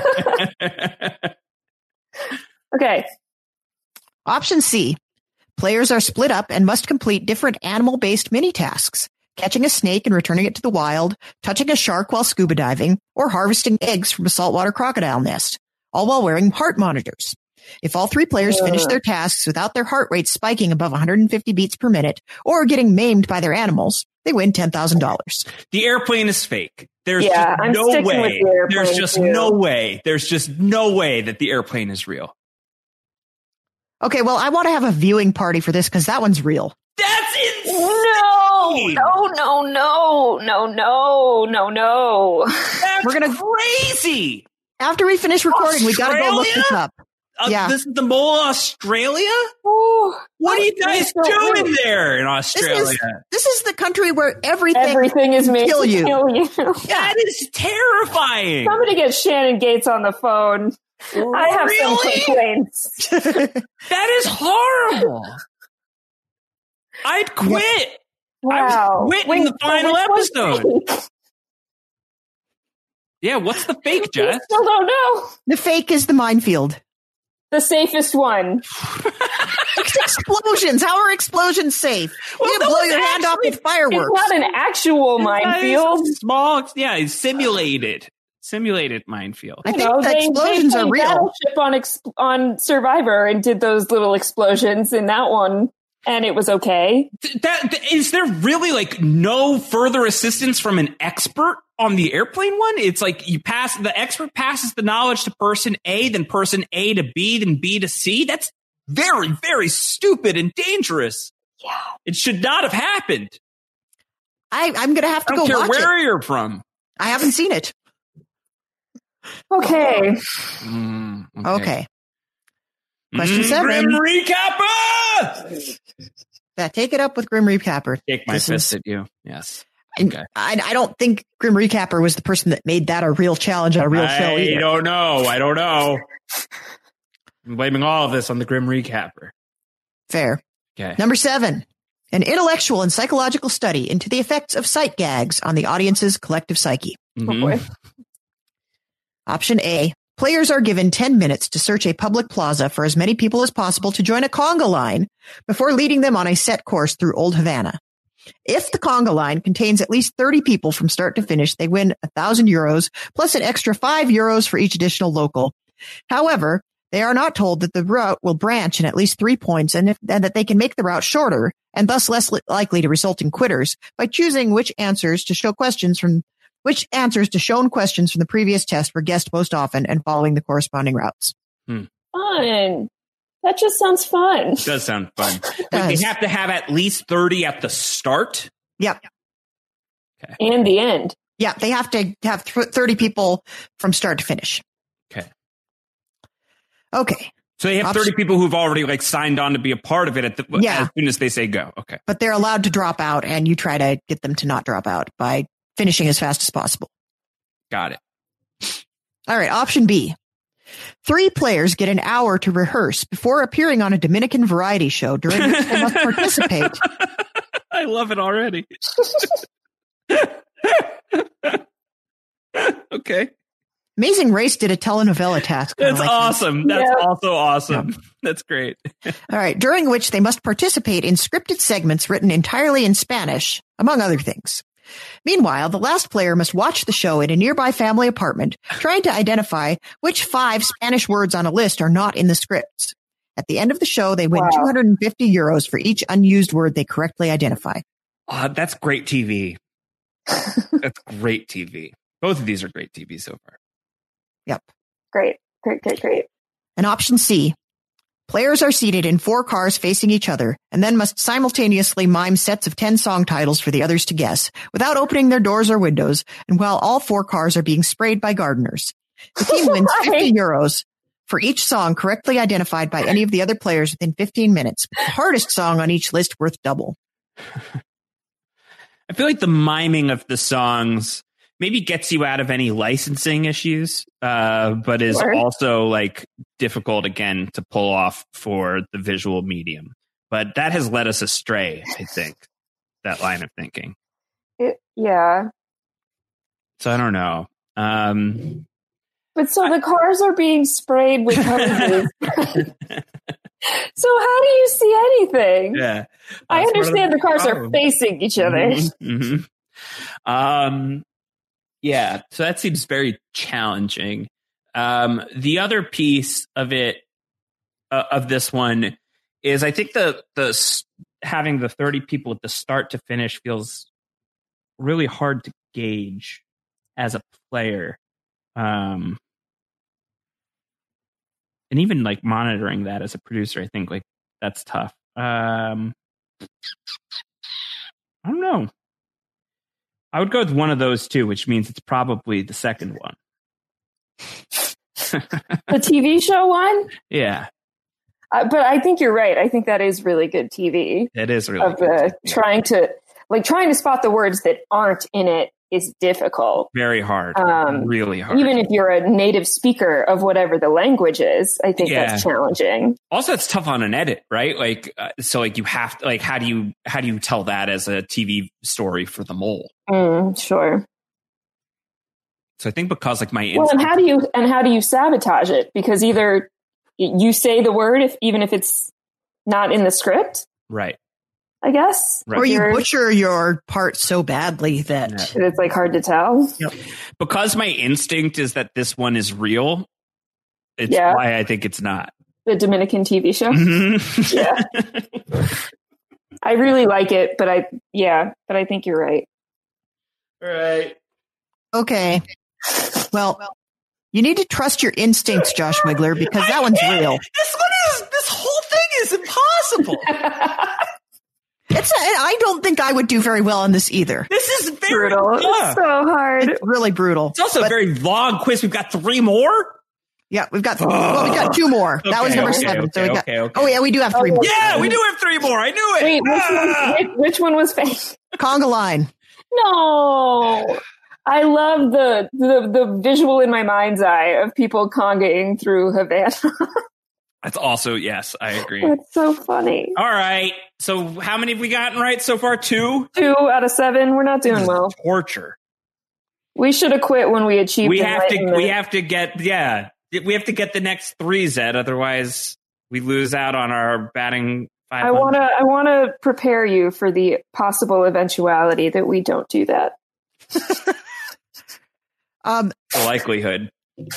Okay. Option C. Players are split up and must complete different animal-based mini-tasks, catching a snake and returning it to the wild, touching a shark while scuba diving, or harvesting eggs from a saltwater crocodile nest, all while wearing heart monitors. If all 3 players finish their tasks without their heart rate spiking above 150 beats per minute or getting maimed by their animals, they win $10,000. The airplane is fake. There's I'm just no sticking way. with the airplane There's just too. no way. There's just no way that the airplane is real. Okay, well, I want to have a viewing party for this because that one's real. That's insane. No. That's crazy. After we finish recording, we got to go look this up. This is the mole Australia? Ooh, what are you guys doing there in Australia? This is the country where everything is made kill to you. kill you. That is terrifying. Somebody get Shannon Gates on the phone. I have some complaints. That is horrible. I'd quit. Wow. I was quitting the final episode. Yeah, what's the fake, Jess? I still don't know. The fake is the minefield. The safest one. Explosions. How are explosions safe? You can blow your hand off with fireworks. It's not an actual minefield. Small, simulated minefield. I think the explosions are real. Battleship on Survivor and did those little explosions in that one, and it was okay. Is there really no further assistance from an expert on the airplane one? It's like the expert passes the knowledge to person A, then person A to B, then B to C. That's very, very stupid and dangerous. Yeah. It should not have happened. I'm going to have to go watch it. I don't care where you're from. I haven't seen it. Okay. Okay. Question 7. Grim Recapper! Take it up with Grim Recapper. Take my fist at you. Yes. Okay. I don't think Grim Recapper was the person that made that a real challenge on a real show either. I don't know. I'm blaming all of this on the Grim Recapper. Fair. Okay. Number 7, an intellectual and psychological study into the effects of sight gags on the audience's collective psyche. Mm-hmm. Oh boy. Option A, players are given 10 minutes to search a public plaza for as many people as possible to join a conga line before leading them on a set course through Old Havana. If the conga line contains at least 30 people from start to finish, they win €1,000 plus an extra €5 for each additional local. However, they are not told that the route will branch in at least 3 points and that they can make the route shorter and thus less likely to result in quitters by choosing which answers to shown questions from the previous test were guessed most often and following the corresponding routes. Fun. That just sounds fun. It does sound fun. They have to have at least 30 at the start? Yep. Okay. And the end. Yeah, they have to have 30 people from start to finish. Okay. So they have 30 people who've already like signed on to be a part of it as soon as they say go. Okay. But they're allowed to drop out, and you try to get them to not drop out by finishing as fast as possible. Got it. All right. Option B. 3 players get an hour to rehearse before appearing on a Dominican variety show during which they must participate. I love it already. Okay. Amazing Race did a telenovela task. That's awesome. That's also awesome. Yeah. That's great. All right. During which they must participate in scripted segments written entirely in Spanish, among other things. Meanwhile, the last player must watch the show in a nearby family apartment, trying to identify which 5 Spanish words on a list are not in the scripts. At the end of the show, they win €250 for each unused word they correctly identify. That's great TV. That's great TV. Both of these are great TV so far. Yep. Great. And option C. Players are seated in 4 cars facing each other and then must simultaneously mime sets of 10 song titles for the others to guess without opening their doors or windows, and while all 4 cars are being sprayed by gardeners. The team wins €50 for each song correctly identified by any of the other players within 15 minutes. The hardest song on each list worth double. I feel like the miming of the songs maybe gets you out of any licensing issues, but is also like difficult again to pull off for the visual medium. But that has led us astray, I think, that line of thinking. Yeah. So I don't know. But so the cars are being sprayed with hoses. So how do you see anything? Yeah. I understand the cars are facing each other. Yeah, so that seems very challenging. The other piece of it, of this one, is I think the having the 30 people at the start to finish feels really hard to gauge as a player, and even like monitoring that as a producer, I think like that's tough. I don't know. I would go with one of those two, which means it's probably the second one. The TV show one? Yeah. But I think you're right. I think that is really good TV. It is really good. Trying to spot the words that aren't in it is difficult. Very hard. Really hard. Even if you're a native speaker of whatever the language is, I think that's challenging. Also, it's tough on an edit, right? Like, so like you have to, like, how do you tell that as a TV story for the mole? Sure. So I think because like and how do you sabotage it? Because either you say the word even if it's not in the script, right? I guess, or you butcher your part so badly that it's like hard to tell. Yep. Because my instinct is that this one is real. It's why I think it's not the Dominican TV show. Mm-hmm. Yeah, I really like it, but I think you're right. All right. Okay. Well, you need to trust your instincts, Josh Wigler, because that one's real. This whole thing is impossible. I don't think I would do very well on this either. This is very brutal. It's so hard. It's really brutal. It's also a very long quiz. We've got 3 more. Yeah, we've got 2 more. That was number 7. So we got. Oh yeah, we do have 3 more. Yeah, we do have 3 more. I knew it. Wait, which one was fake? Conga line. No. I love the visual in my mind's eye of people congaing through Havana. That's also, yes, I agree. That's so funny. All right. So how many have we gotten right so far? 2? 2 out of 7. We're not doing well. Torture. We should have quit when we achieved. We have to get the next 3, Zed. Otherwise, we lose out on our batting 500. I wanna prepare you for the possible eventuality that we don't do that. The likelihood.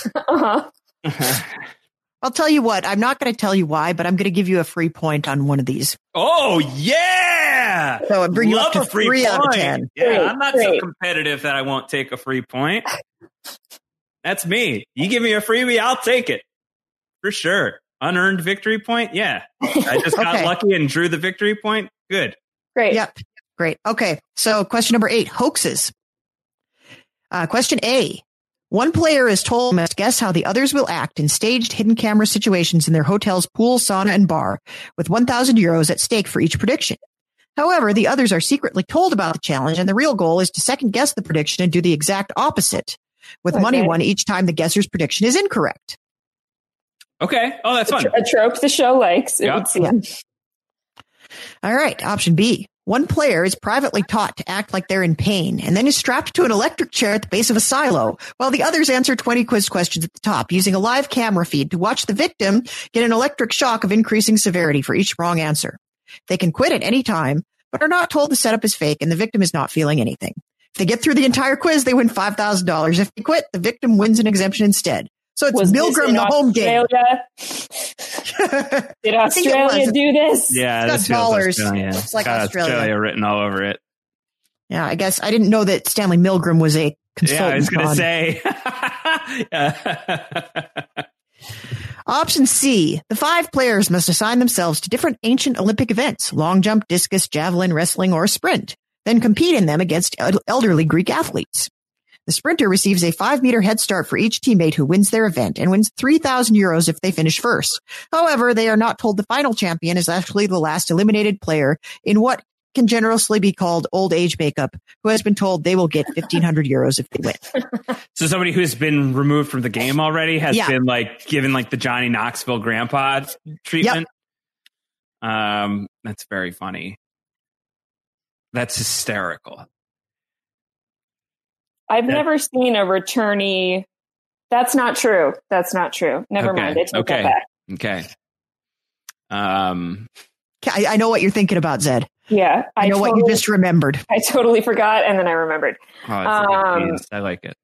I'll tell you what, I'm not going to tell you why, but I'm going to give you a free point on one of these. Oh, yeah! So it brings you up to a free 3 point. out of 10. Yeah, I'm not so competitive that I won't take a free point. That's me. You give me a freebie, I'll take it. For sure. Unearned victory point? Yeah. I just got lucky and drew the victory point. Good. Great. Yep. Great. Okay. So question number 8, hoaxes. Question A. One player is told must guess how the others will act in staged hidden camera situations in their hotel's pool, sauna, and bar, with 1,000 euros at stake for each prediction. However, the others are secretly told about the challenge, and the real goal is to second guess the prediction and do the exact opposite, with money won each time the guesser's prediction is incorrect. Okay. Oh, that's fun. A trope the show likes. It would seem. All right. Option B. One player is privately taught to act like they're in pain and then is strapped to an electric chair at the base of a silo while the others answer 20 quiz questions at the top using a live camera feed to watch the victim get an electric shock of increasing severity for each wrong answer. They can quit at any time, but are not told the setup is fake and the victim is not feeling anything. If they get through the entire quiz, they win $5,000. If they quit, the victim wins an exemption instead. So it's Milgram, the home game. Did Australia do this? Yeah, it's got dollars. It's like Australia written all over it. Yeah, I guess I didn't know that Stanley Milgram was a consultant. Yeah, I was going to say. Option C. The 5 players must assign themselves to different ancient Olympic events, long jump, discus, javelin, wrestling, or sprint, then compete in them against elderly Greek athletes. The sprinter receives a 5-meter head start for each teammate who wins their event and wins 3,000 euros if they finish first. However, they are not told the final champion is actually the last eliminated player in what can generously be called old age makeup, who has been told they will get 1,500 euros if they win. So somebody who's been removed from the game already has been given the Johnny Knoxville grandpa treatment. Yep. That's very funny. That's hysterical. I've never seen a returnee. That's not true. Never mind. I take that back. Okay. I know what you're thinking about, Zed. Yeah. I know what you just remembered. I totally forgot, and then I remembered. Oh, I like it.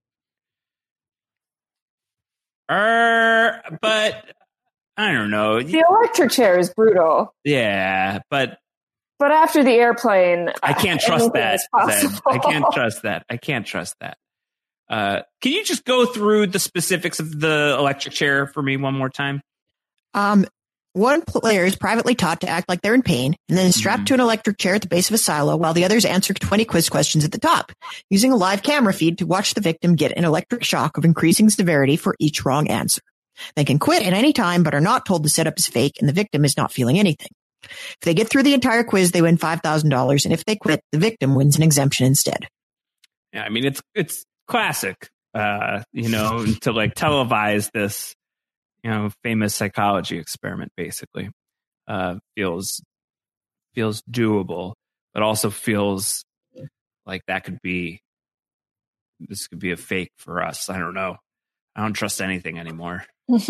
But I don't know. The electric chair is brutal. Yeah, but after the airplane, I can't trust that. I can't trust that. Can you just go through the specifics of the electric chair for me one more time? One player is privately taught to act like they're in pain and then strapped to an electric chair at the base of a silo while the others answer 20 quiz questions at the top, using a live camera feed to watch the victim get an electric shock of increasing severity for each wrong answer. They can quit at any time but are not told the setup is fake and the victim is not feeling anything. If they get through the entire quiz, they win $5,000, and if they quit, the victim wins an exemption instead. Yeah, I mean it's classic, to televise this, famous psychology experiment. Basically, feels doable, but also feels like this could be a fake for us. I don't know. I don't trust anything anymore.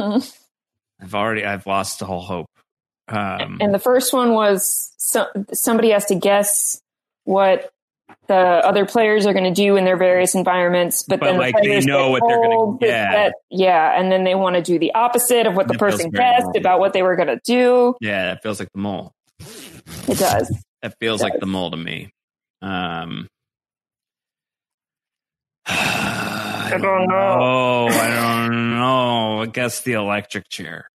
I've lost all hope. And the first one was somebody has to guess what the other players are going to do in their various environments, but then they know what they're going to get. And then they want to do the opposite of what the person guessed about what they were going to do. Yeah, that feels like the mole. It does. That feels like the mole to me. I don't know. I guess the electric chair.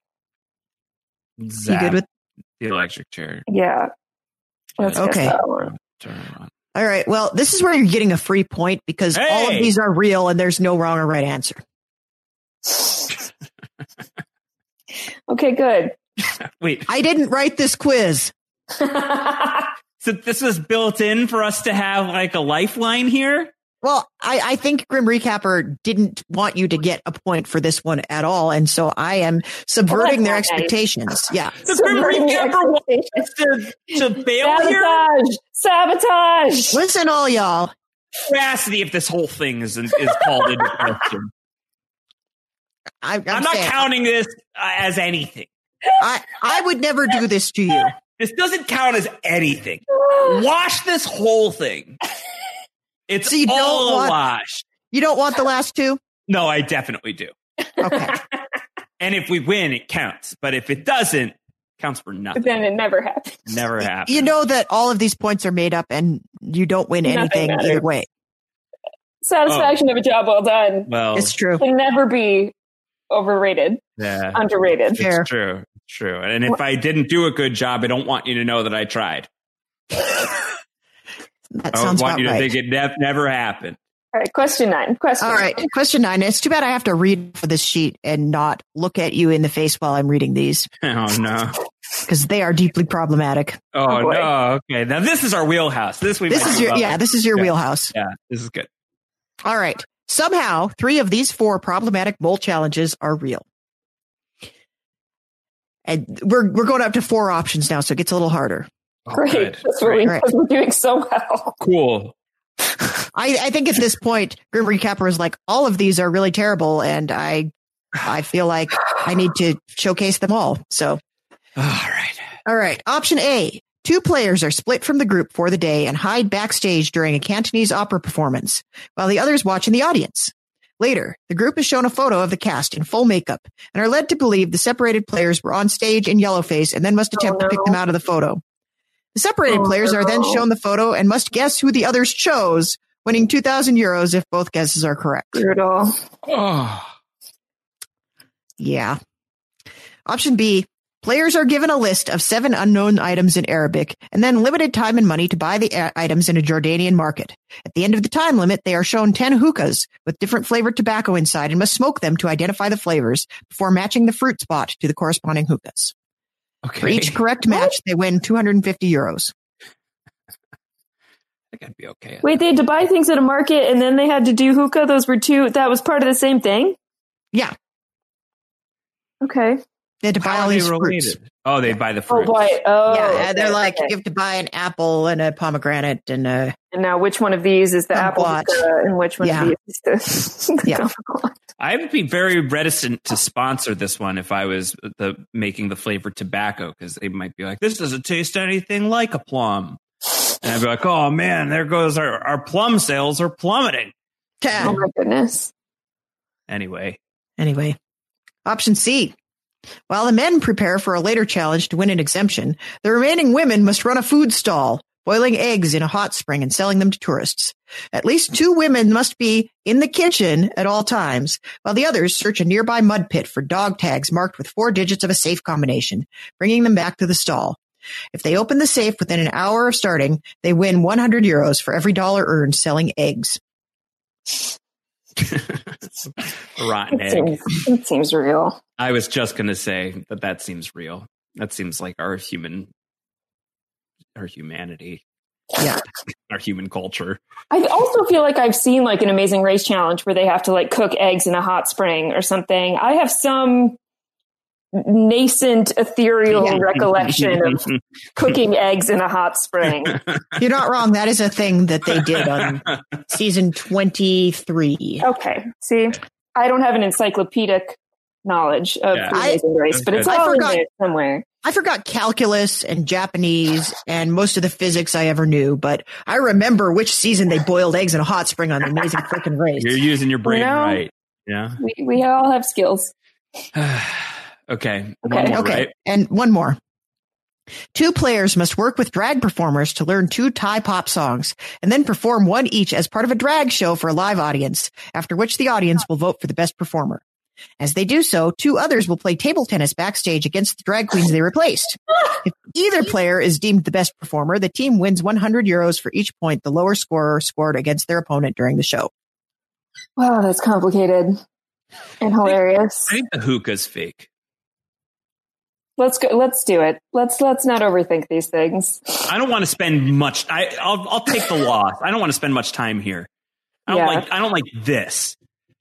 You good with the electric chair? Yeah. Let's okay. All right. Well, this is where you're getting a free point because all of these are real and there's no wrong or right answer. Okay, good. Wait. I didn't write this quiz. So this was built in for us to have a lifeline here? Well, I think Grim Recapper didn't want you to get a point for this one at all, and so I am subverting their expectations. Nice. Yeah. The Grim Recapper wants to fail here? Sabotage! Listen, all y'all. Veracity if this whole thing is called into question. I'm not counting this as anything. I would never do this to you. This doesn't count as anything. Wash this whole thing. It's so all a wash. You don't want the last two? No, I definitely do. Okay. And if we win, it counts. But if it doesn't, it counts for nothing. Then it never happens. Never happens. You know that all of these points are made up and you don't win anything either way. Satisfaction of a job well done. Well, it's true. Can never be overrated. Yeah. Underrated. It's true. It's true. And if I didn't do a good job, I don't want you to know that I tried. That sounds I want you to right. think it never happened. All right, question 9. All right, question 9. It's too bad I have to read for this sheet and not look at you in the face while I'm reading these. Oh, no. Because they are deeply problematic. Oh, no. Okay. Now, this is our wheelhouse. This is your wheelhouse. Yeah, this is good. All right. Somehow, 3 of these 4 problematic mole challenges are real. And we're going up to 4 options now, so it gets a little harder. Great. That's because we're doing so well. Cool. I think at this point, Grim Recapper is like, all of these are really terrible, and I feel like I need to showcase them all. So, all right. Option A: 2 players are split from the group for the day and hide backstage during a Cantonese opera performance, while the others watch in the audience. Later, the group is shown a photo of the cast in full makeup and are led to believe the separated players were on stage in yellowface and then must attempt to pick them out of the photo. The separated players are then shown the photo and must guess who the others chose, winning €2,000 if both guesses are correct. Brutal. Oh. Yeah. Option B: players are given a list of 7 unknown items in Arabic and then limited time and money to buy the items in a Jordanian market. At the end of the time limit, they are shown 10 hookahs with different flavored tobacco inside and must smoke them to identify the flavors before matching the fruit spot to the corresponding hookahs. Okay. For each correct match, they win €250. I think I'd be okay. Wait, they had to buy things at a market and then they had to do hookah? Those were 2. That was part of the same thing? Yeah. Okay. They had to buy all these fruits. Oh, they buy the fruits. Oh, boy. Oh, yeah, they're like, you have to buy an apple and a pomegranate and now which one of these is the apple and which one of these is the I would be very reticent to sponsor this one if I was making the flavored tobacco, because they might be like, this doesn't taste anything like a plum. And I'd be like, oh, man, there goes our plum sales are plummeting. Oh, my goodness. Anyway. Option C: while the men prepare for a later challenge to win an exemption, the remaining women must run a food stall, boiling eggs in a hot spring and selling them to tourists. At least 2 women must be in the kitchen at all times, while the others search a nearby mud pit for dog tags marked with 4 digits of a safe combination, bringing them back to the stall. If they open the safe within an hour of starting, they win €100 for every $1 earned selling eggs. Rotten egg. It seems real. I was just going to say that seems real. That seems like our humanity. Yeah. Our human culture. I also feel like I've seen like an Amazing Race challenge where they have to like cook eggs in a hot spring or something. I have some nascent ethereal recollection of cooking eggs in a hot spring. You're not wrong. That is a thing that they did on season 23. Okay. See, I don't have an encyclopedic knowledge of the Amazing Race, but it's all in there somewhere. I forgot calculus and Japanese and most of the physics I ever knew, but I remember which season they boiled eggs in a hot spring on the Amazing Freaking Race. You're using your brain right. Yeah. We all have skills. Okay. One more, right? And one more. 2 players must work with drag performers to learn 2 Thai pop songs and then perform one each as part of a drag show for a live audience, after which the audience will vote for the best performer. As they do so, 2 others will play table tennis backstage against the drag queens they replaced. If either player is deemed the best performer, the team wins €100 for each point the lower scorer scored against their opponent during the show. Wow, that's complicated and hilarious. I think the hookah's fake. Let's go. Let's do it. Let's not overthink these things. I don't want to spend much. I'll take the loss. I don't want to spend much time here. I don't like this.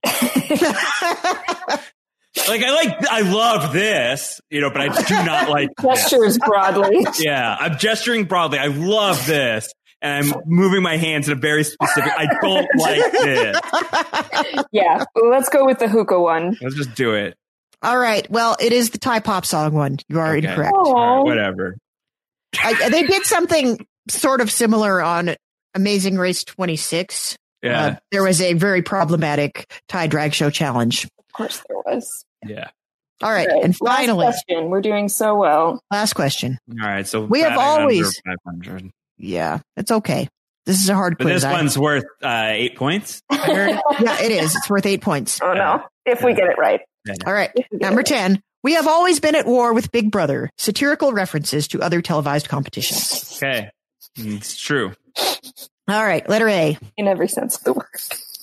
I love this, but I do not like gestures broadly. Yeah, I'm gesturing broadly. I love this. And I'm moving my hands in a very specific, I don't like this. Yeah, well, let's go with the hookah one. Let's just do it. All right. Well, it is the Thai pop song one. You are incorrect. Right, whatever. They did something sort of similar on Amazing Race 26. Yeah. There was a very problematic Thai drag show challenge. Of course there was. Yeah. All right. And finally. Last question. We're doing so well. Last question. All right. So we have always. 500. Yeah, it's okay. This is a hard quiz. This one's worth 8 points. Yeah, it is. It's worth 8 points. Oh, no. If we get it right. All right. Number 10. We have always been at war with Big Brother. Satirical references to other televised competitions. Okay. It's true. All right. Letter A. In every sense of the word.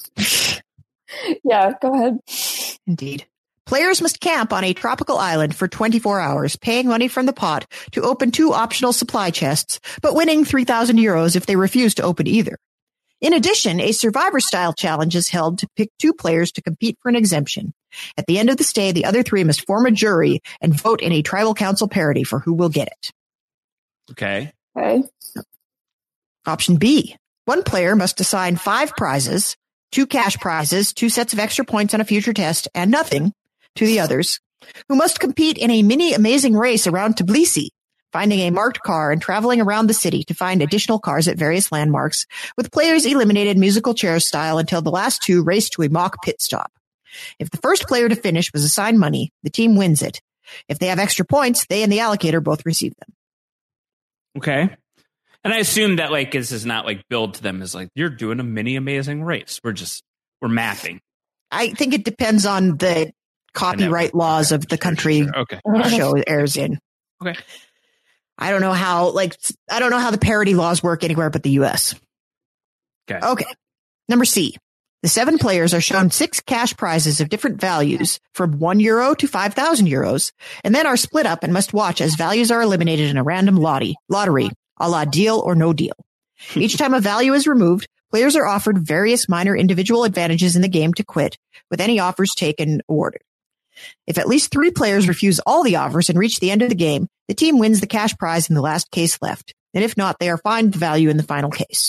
Yeah, go ahead. Indeed. Players must camp on a tropical island for 24 hours, paying money from the pot to open 2 optional supply chests, but winning 3,000 euros if they refuse to open either. In addition, a Survivor-style challenge is held to pick 2 players to compete for an exemption. At the end of the stay, the other 3 must form a jury and vote in a tribal council parody for who will get it. Okay. Option B. 1 player must assign 5 prizes, 2 cash prizes, 2 sets of extra points on a future test, and nothing to the others, who must compete in a mini amazing race around Tbilisi, finding a marked car and traveling around the city to find additional cars at various landmarks, with players eliminated musical chair style until the last 2 race to a mock pit stop. If the first player to finish was assigned money, the team wins it. If they have extra points, they and the allocator both receive them. Okay. And I assume that this is not billed to them as you're doing a mini amazing race. We're mapping. I think it depends on the copyright laws of the country Okay. show airs in. Okay. I don't know how the parody laws work anywhere but the US. Okay. Number C. The 7 players are shown 6 cash prizes of different values from €1 to 5,000 euros, and then are split up and must watch as values are eliminated in a random lottery, a la Deal or No Deal. Each time a value is removed, players are offered various minor individual advantages in the game to quit, with any offers taken awarded. If at least 3 players refuse all the offers and reach the end of the game, the team wins the cash prize in the last case left. And if not, they are fined the value in the final case.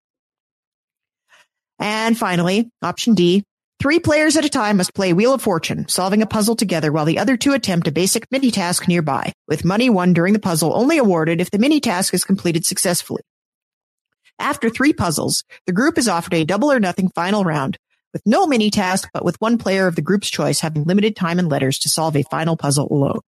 And finally, option D, 3 players at a time must play Wheel of Fortune, solving a puzzle together while the other 2 attempt a basic mini-task nearby, with money won during the puzzle only awarded if the mini-task is completed successfully. After 3 puzzles, the group is offered a double or nothing final round, with no mini-task, but with 1 player of the group's choice having limited time and letters to solve a final puzzle alone.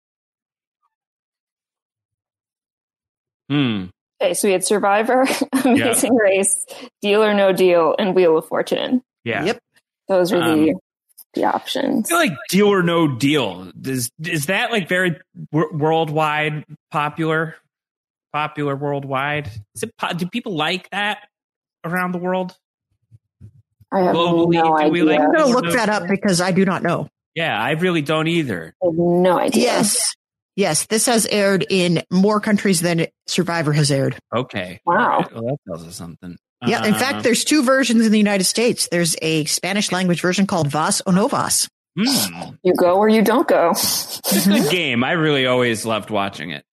Okay, so we had Survivor, Amazing Race, Deal or No Deal, and Wheel of Fortune. Yeah. Yep. Those are the options. I feel like Deal or No Deal. Is that very worldwide popular? Popular worldwide? Do people like that around the world? I have no idea. I'm going to look that up because I do not know. Yeah, I really don't either. I have no idea. Yes, this has aired in more countries than Survivor has aired. Okay. Wow. Well, that tells us something. Yeah, in fact, there's 2 versions in the United States. There's a Spanish language version called Vas o No Vas. You go or you don't go. It's a good game. I really always loved watching it.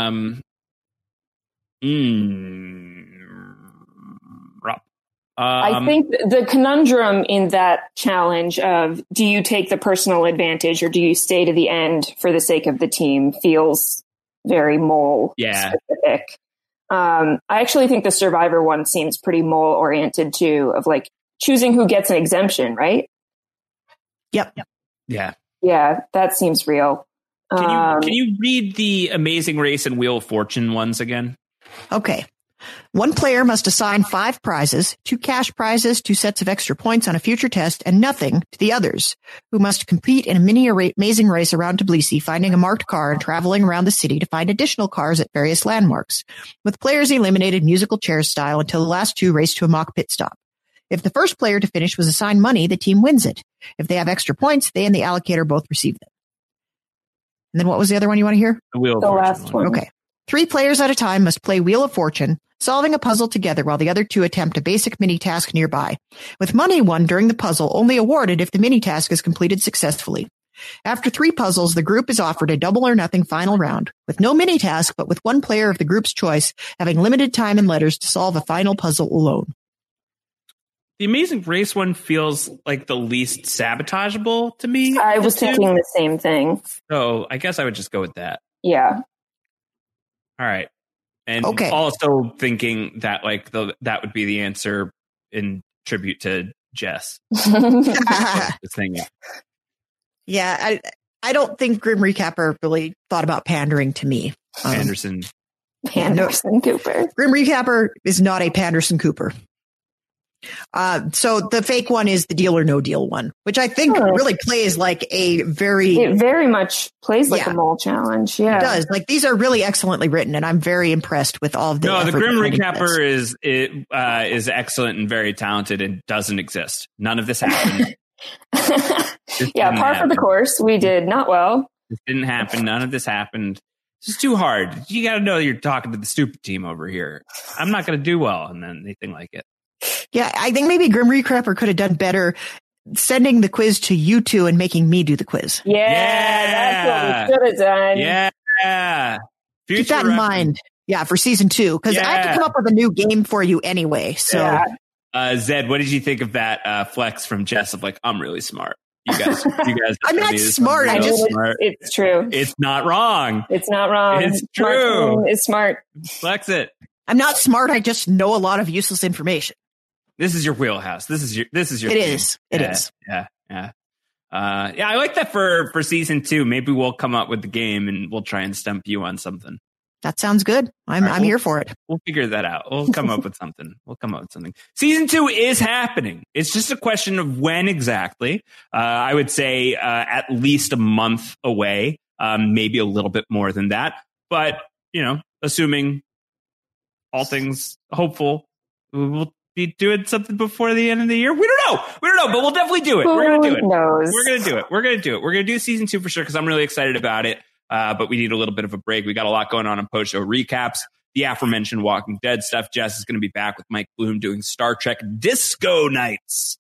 I think the conundrum in that challenge of do you take the personal advantage or do you stay to the end for the sake of the team feels very mole specific. I actually think the Survivor one seems pretty mole oriented too, of choosing who gets an exemption, right? Yep. Yeah. Yeah, that seems real. Can you read the Amazing Race and Wheel of Fortune ones again? Okay. 1 player must assign 5 prizes, 2 cash prizes, 2 sets of extra points on a future test, and nothing to the others, who must compete in a mini amazing race around Tbilisi, finding a marked car and traveling around the city to find additional cars at various landmarks, with players eliminated musical chair style until the last 2 race to a mock pit stop. If the first player to finish was assigned money, the team wins it. If they have extra points, they and the allocator both receive them. And then what was the other one you want to hear? The Wheel of the Fortune last one. Okay. 3 players at a time must play Wheel of Fortune, solving a puzzle together while the other two attempt a basic mini-task nearby, with money won during the puzzle only awarded if the mini-task is completed successfully. After 3 puzzles, the group is offered a double or nothing final round, with no mini-task, but with one player of the group's choice having limited time and letters to solve a final puzzle alone. The Amazing Race one feels like the least sabotageable to me. I was thinking the same thing. So I guess I would just go with that. Yeah. All right. And also thinking that like that would be the answer in tribute to Jess. This thing. Yeah, I don't think Grim Recapper really thought about pandering to me. Anderson Cooper. Grim Recapper is not a Panderson Cooper. So the fake one is the Deal or No Deal one, which I think really plays like it very much plays like a mole challenge. Yeah, it does. Like these are really excellently written, and I'm very impressed with all of the. No, the Grim Recapper is excellent and very talented and doesn't exist. None of this happened. Par for the course. We did not well. This didn't happen. None of this happened. It's just too hard. You got to know you're talking to the stupid team over here. I'm not going to do well in anything like it. Yeah, I think maybe Grim Recapper could have done better sending the quiz to you two and making me do the quiz. That's what we should have done. Yeah. Keep that in mind. Yeah, for season 2, because I have to come up with a new game for you anyway. So, Zed, what did you think of that flex from Jess of like, I'm really smart? You guys. I'm not smart. It's true. It's not wrong. It's not wrong. It's true. It's smart. Flex it. I'm not smart. I just know a lot of useless information. This is your wheelhouse. This is your. It is. It is. Yeah. I like that for season 2. Maybe we'll come up with the game and we'll try and stump you on something. That sounds good. I'm here for it. We'll figure that out. We'll come up with something. Season 2 is happening. It's just a question of when exactly. I would say at least a month away, maybe a little bit more than that. But, assuming all things hopeful, we'll be doing something before the end of the year. We don't know, but we'll definitely do it. We're going to do it. We're going to do season 2 for sure because I'm really excited about it. But we need a little bit of a break. We got a lot going on post-show recaps, the aforementioned Walking Dead stuff. Jess is going to be back with Mike Bloom doing Star Trek Disco Nights.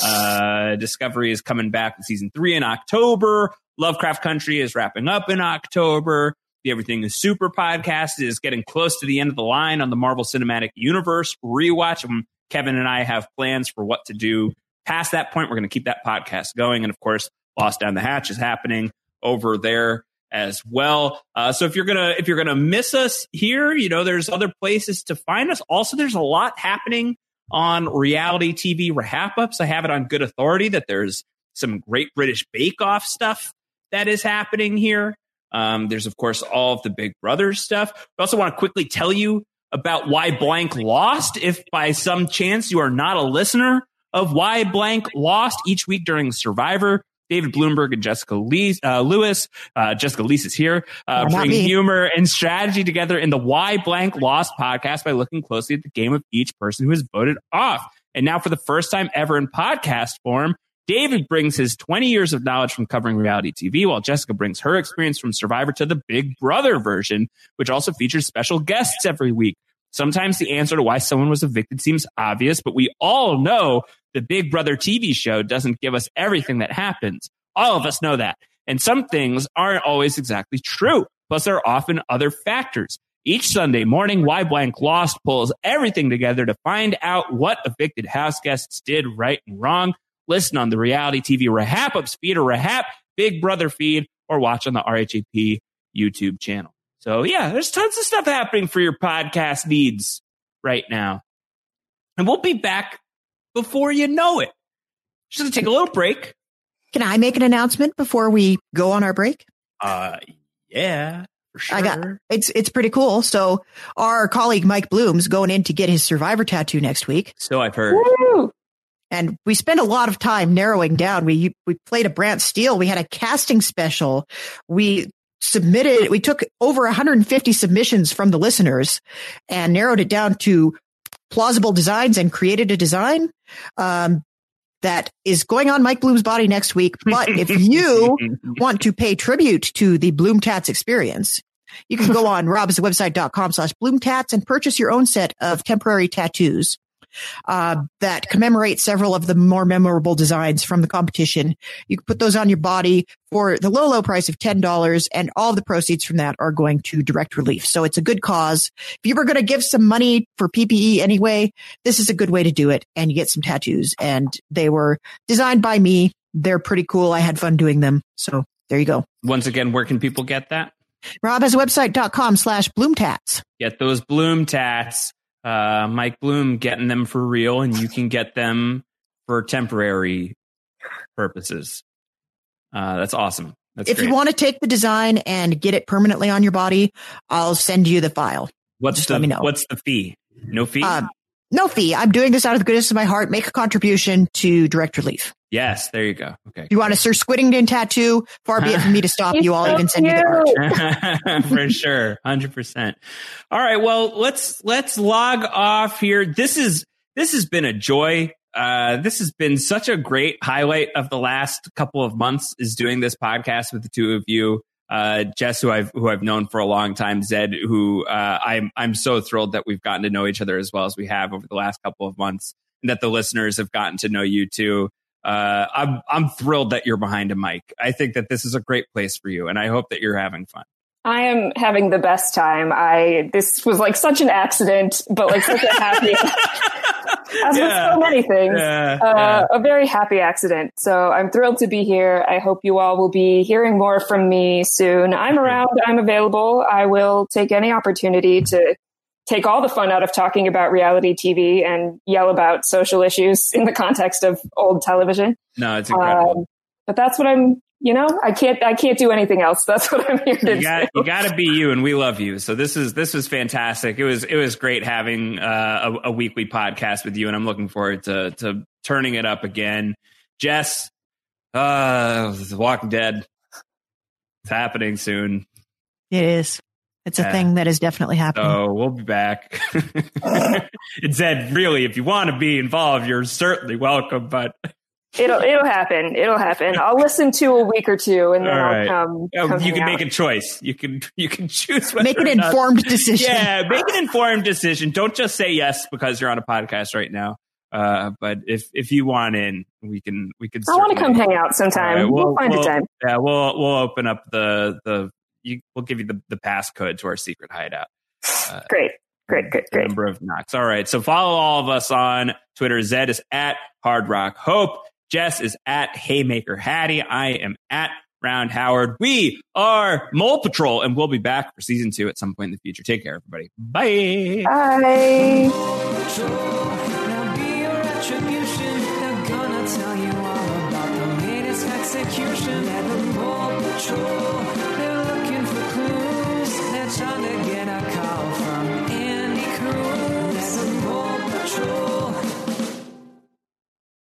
Discovery is coming back with season 3 in October. Lovecraft Country is wrapping up in October. The Everything is Super podcast is getting close to the end of the line on the Marvel Cinematic Universe rewatch. Kevin and I have plans for what to do past that point. We're going to keep that podcast going. And of course, Lost Down the Hatch is happening over there as well. So if you're gonna miss us here, there's other places to find us. Also, there's a lot happening on reality TV wrap-ups. I have it on good authority that there's some Great British Bake Off stuff that is happening here. There's of course all of the Big Brother stuff. I also want to quickly tell you about Why Blank Lost. If by some chance you are not a listener of Why Blank Lost, each week during Survivor, David Bloomberg and Jessica Lewis, Jessica Lees is here, bring humor and strategy together in the Why Blank Lost podcast by looking closely at the game of each person who is voted off. And now for the first time ever in podcast form, David brings his 20 years of knowledge from covering reality TV, while Jessica brings her experience from Survivor to the Big Brother version, which also features special guests every week. Sometimes the answer to why someone was evicted seems obvious, but we all know the Big Brother TV show doesn't give us everything that happens. All of us know that. And some things aren't always exactly true. Plus, there are often other factors. Each Sunday morning, Why Blank Lost pulls everything together to find out what evicted house guests did right and wrong. Listen on the Reality TV Rahap-Ups feed or Rahap Big Brother feed, or watch on the RHAP YouTube channel. So yeah, there's tons of stuff happening for your podcast needs right now. And we'll be back before you know it. Just going to take a little break. Can I make an announcement before we go on our break? Yeah, for sure. It's pretty cool. So our colleague Mike Bloom's going in to get his Survivor tattoo next week. So I've heard. Woo! And we spent a lot of time narrowing down. We played a Brant Steele. We had a casting special. We took over 150 submissions from the listeners and narrowed it down to plausible designs and created a design that is going on Mike Bloom's body next week. But if you want to pay tribute to the Bloom Tats experience, you can go on robswebsite.com/bloomtats and purchase your own set of temporary tattoos that commemorate several of the more memorable designs from the competition. You can put those on your body for the low price of $10, and all the proceeds from that are going to Direct Relief. So it's a good cause. If you were going to give some money for PPE anyway, this is a good way to do it, and you get some tattoos. And they were designed by me. They're pretty cool. I had fun doing them. So there you go. Once again, where can people get that? robhasawebsite.com/bloomtats. Get those Bloom tats. Mike Bloom getting them for real, and you can get them for temporary purposes. That's awesome. That's if great. you want to take the design and get it permanently on your body, I'll send you the file. Let me know. What's the fee? No fee? No fee. I'm doing this out of the goodness of my heart. Make a contribution to Direct Relief. Yes, there you go. Okay. If you want a Sir Squiddington tattoo, far be it for me to stop you. I'll even send you the art. For sure. 100%. All right. Well, let's log off here. This has been a joy. This has been such a great highlight of the last couple of months, is doing this podcast with the two of you. Jess, who I've known for a long time, Zed, who I'm so thrilled that we've gotten to know each other as well as we have over the last couple of months, and that the listeners have gotten to know you too. I'm thrilled that you're behind a mic. I think that this is a great place for you, and I hope that you're having fun. I am having the best time. This was like such an accident, but like such a happy, as with so many things, a very happy accident. So I'm thrilled to be here. I hope you all will be hearing more from me soon. I'm around. I'm available. I will take any opportunity to take all the fun out of talking about reality TV and yell about social issues in the context of old television. No, it's incredible. But that's what I can't do anything else. That's what I'm here to do. You got to be you, and we love you. So this was fantastic. It was great having a weekly podcast with you, and I'm looking forward to turning it up again. Jess, The Walking Dead, it's happening soon. It is. It's a thing that is definitely happening. So we'll be back. It said, really, if you want to be involved, you're certainly welcome, but it'll happen. It'll happen. I'll listen to a week or two, and then I'll come. You can make a choice. You can choose. Make an informed decision. Yeah, make an informed decision. Don't just say yes because you're on a podcast right now. But if you want in, we can. I want to come hang out sometime. We'll find a time. Yeah, we'll open up we'll give you the passcode to our secret hideout. Great. Number of knocks. All right. So follow all of us on Twitter. Zed is at Hard Rock Hope. Jess is at Haymaker Hattie. I am at Round Howard. We are Mole Patrol, and we'll be back for season 2 at some point in the future. Take care, everybody. Bye. Bye. Execution at the Mole Patrol.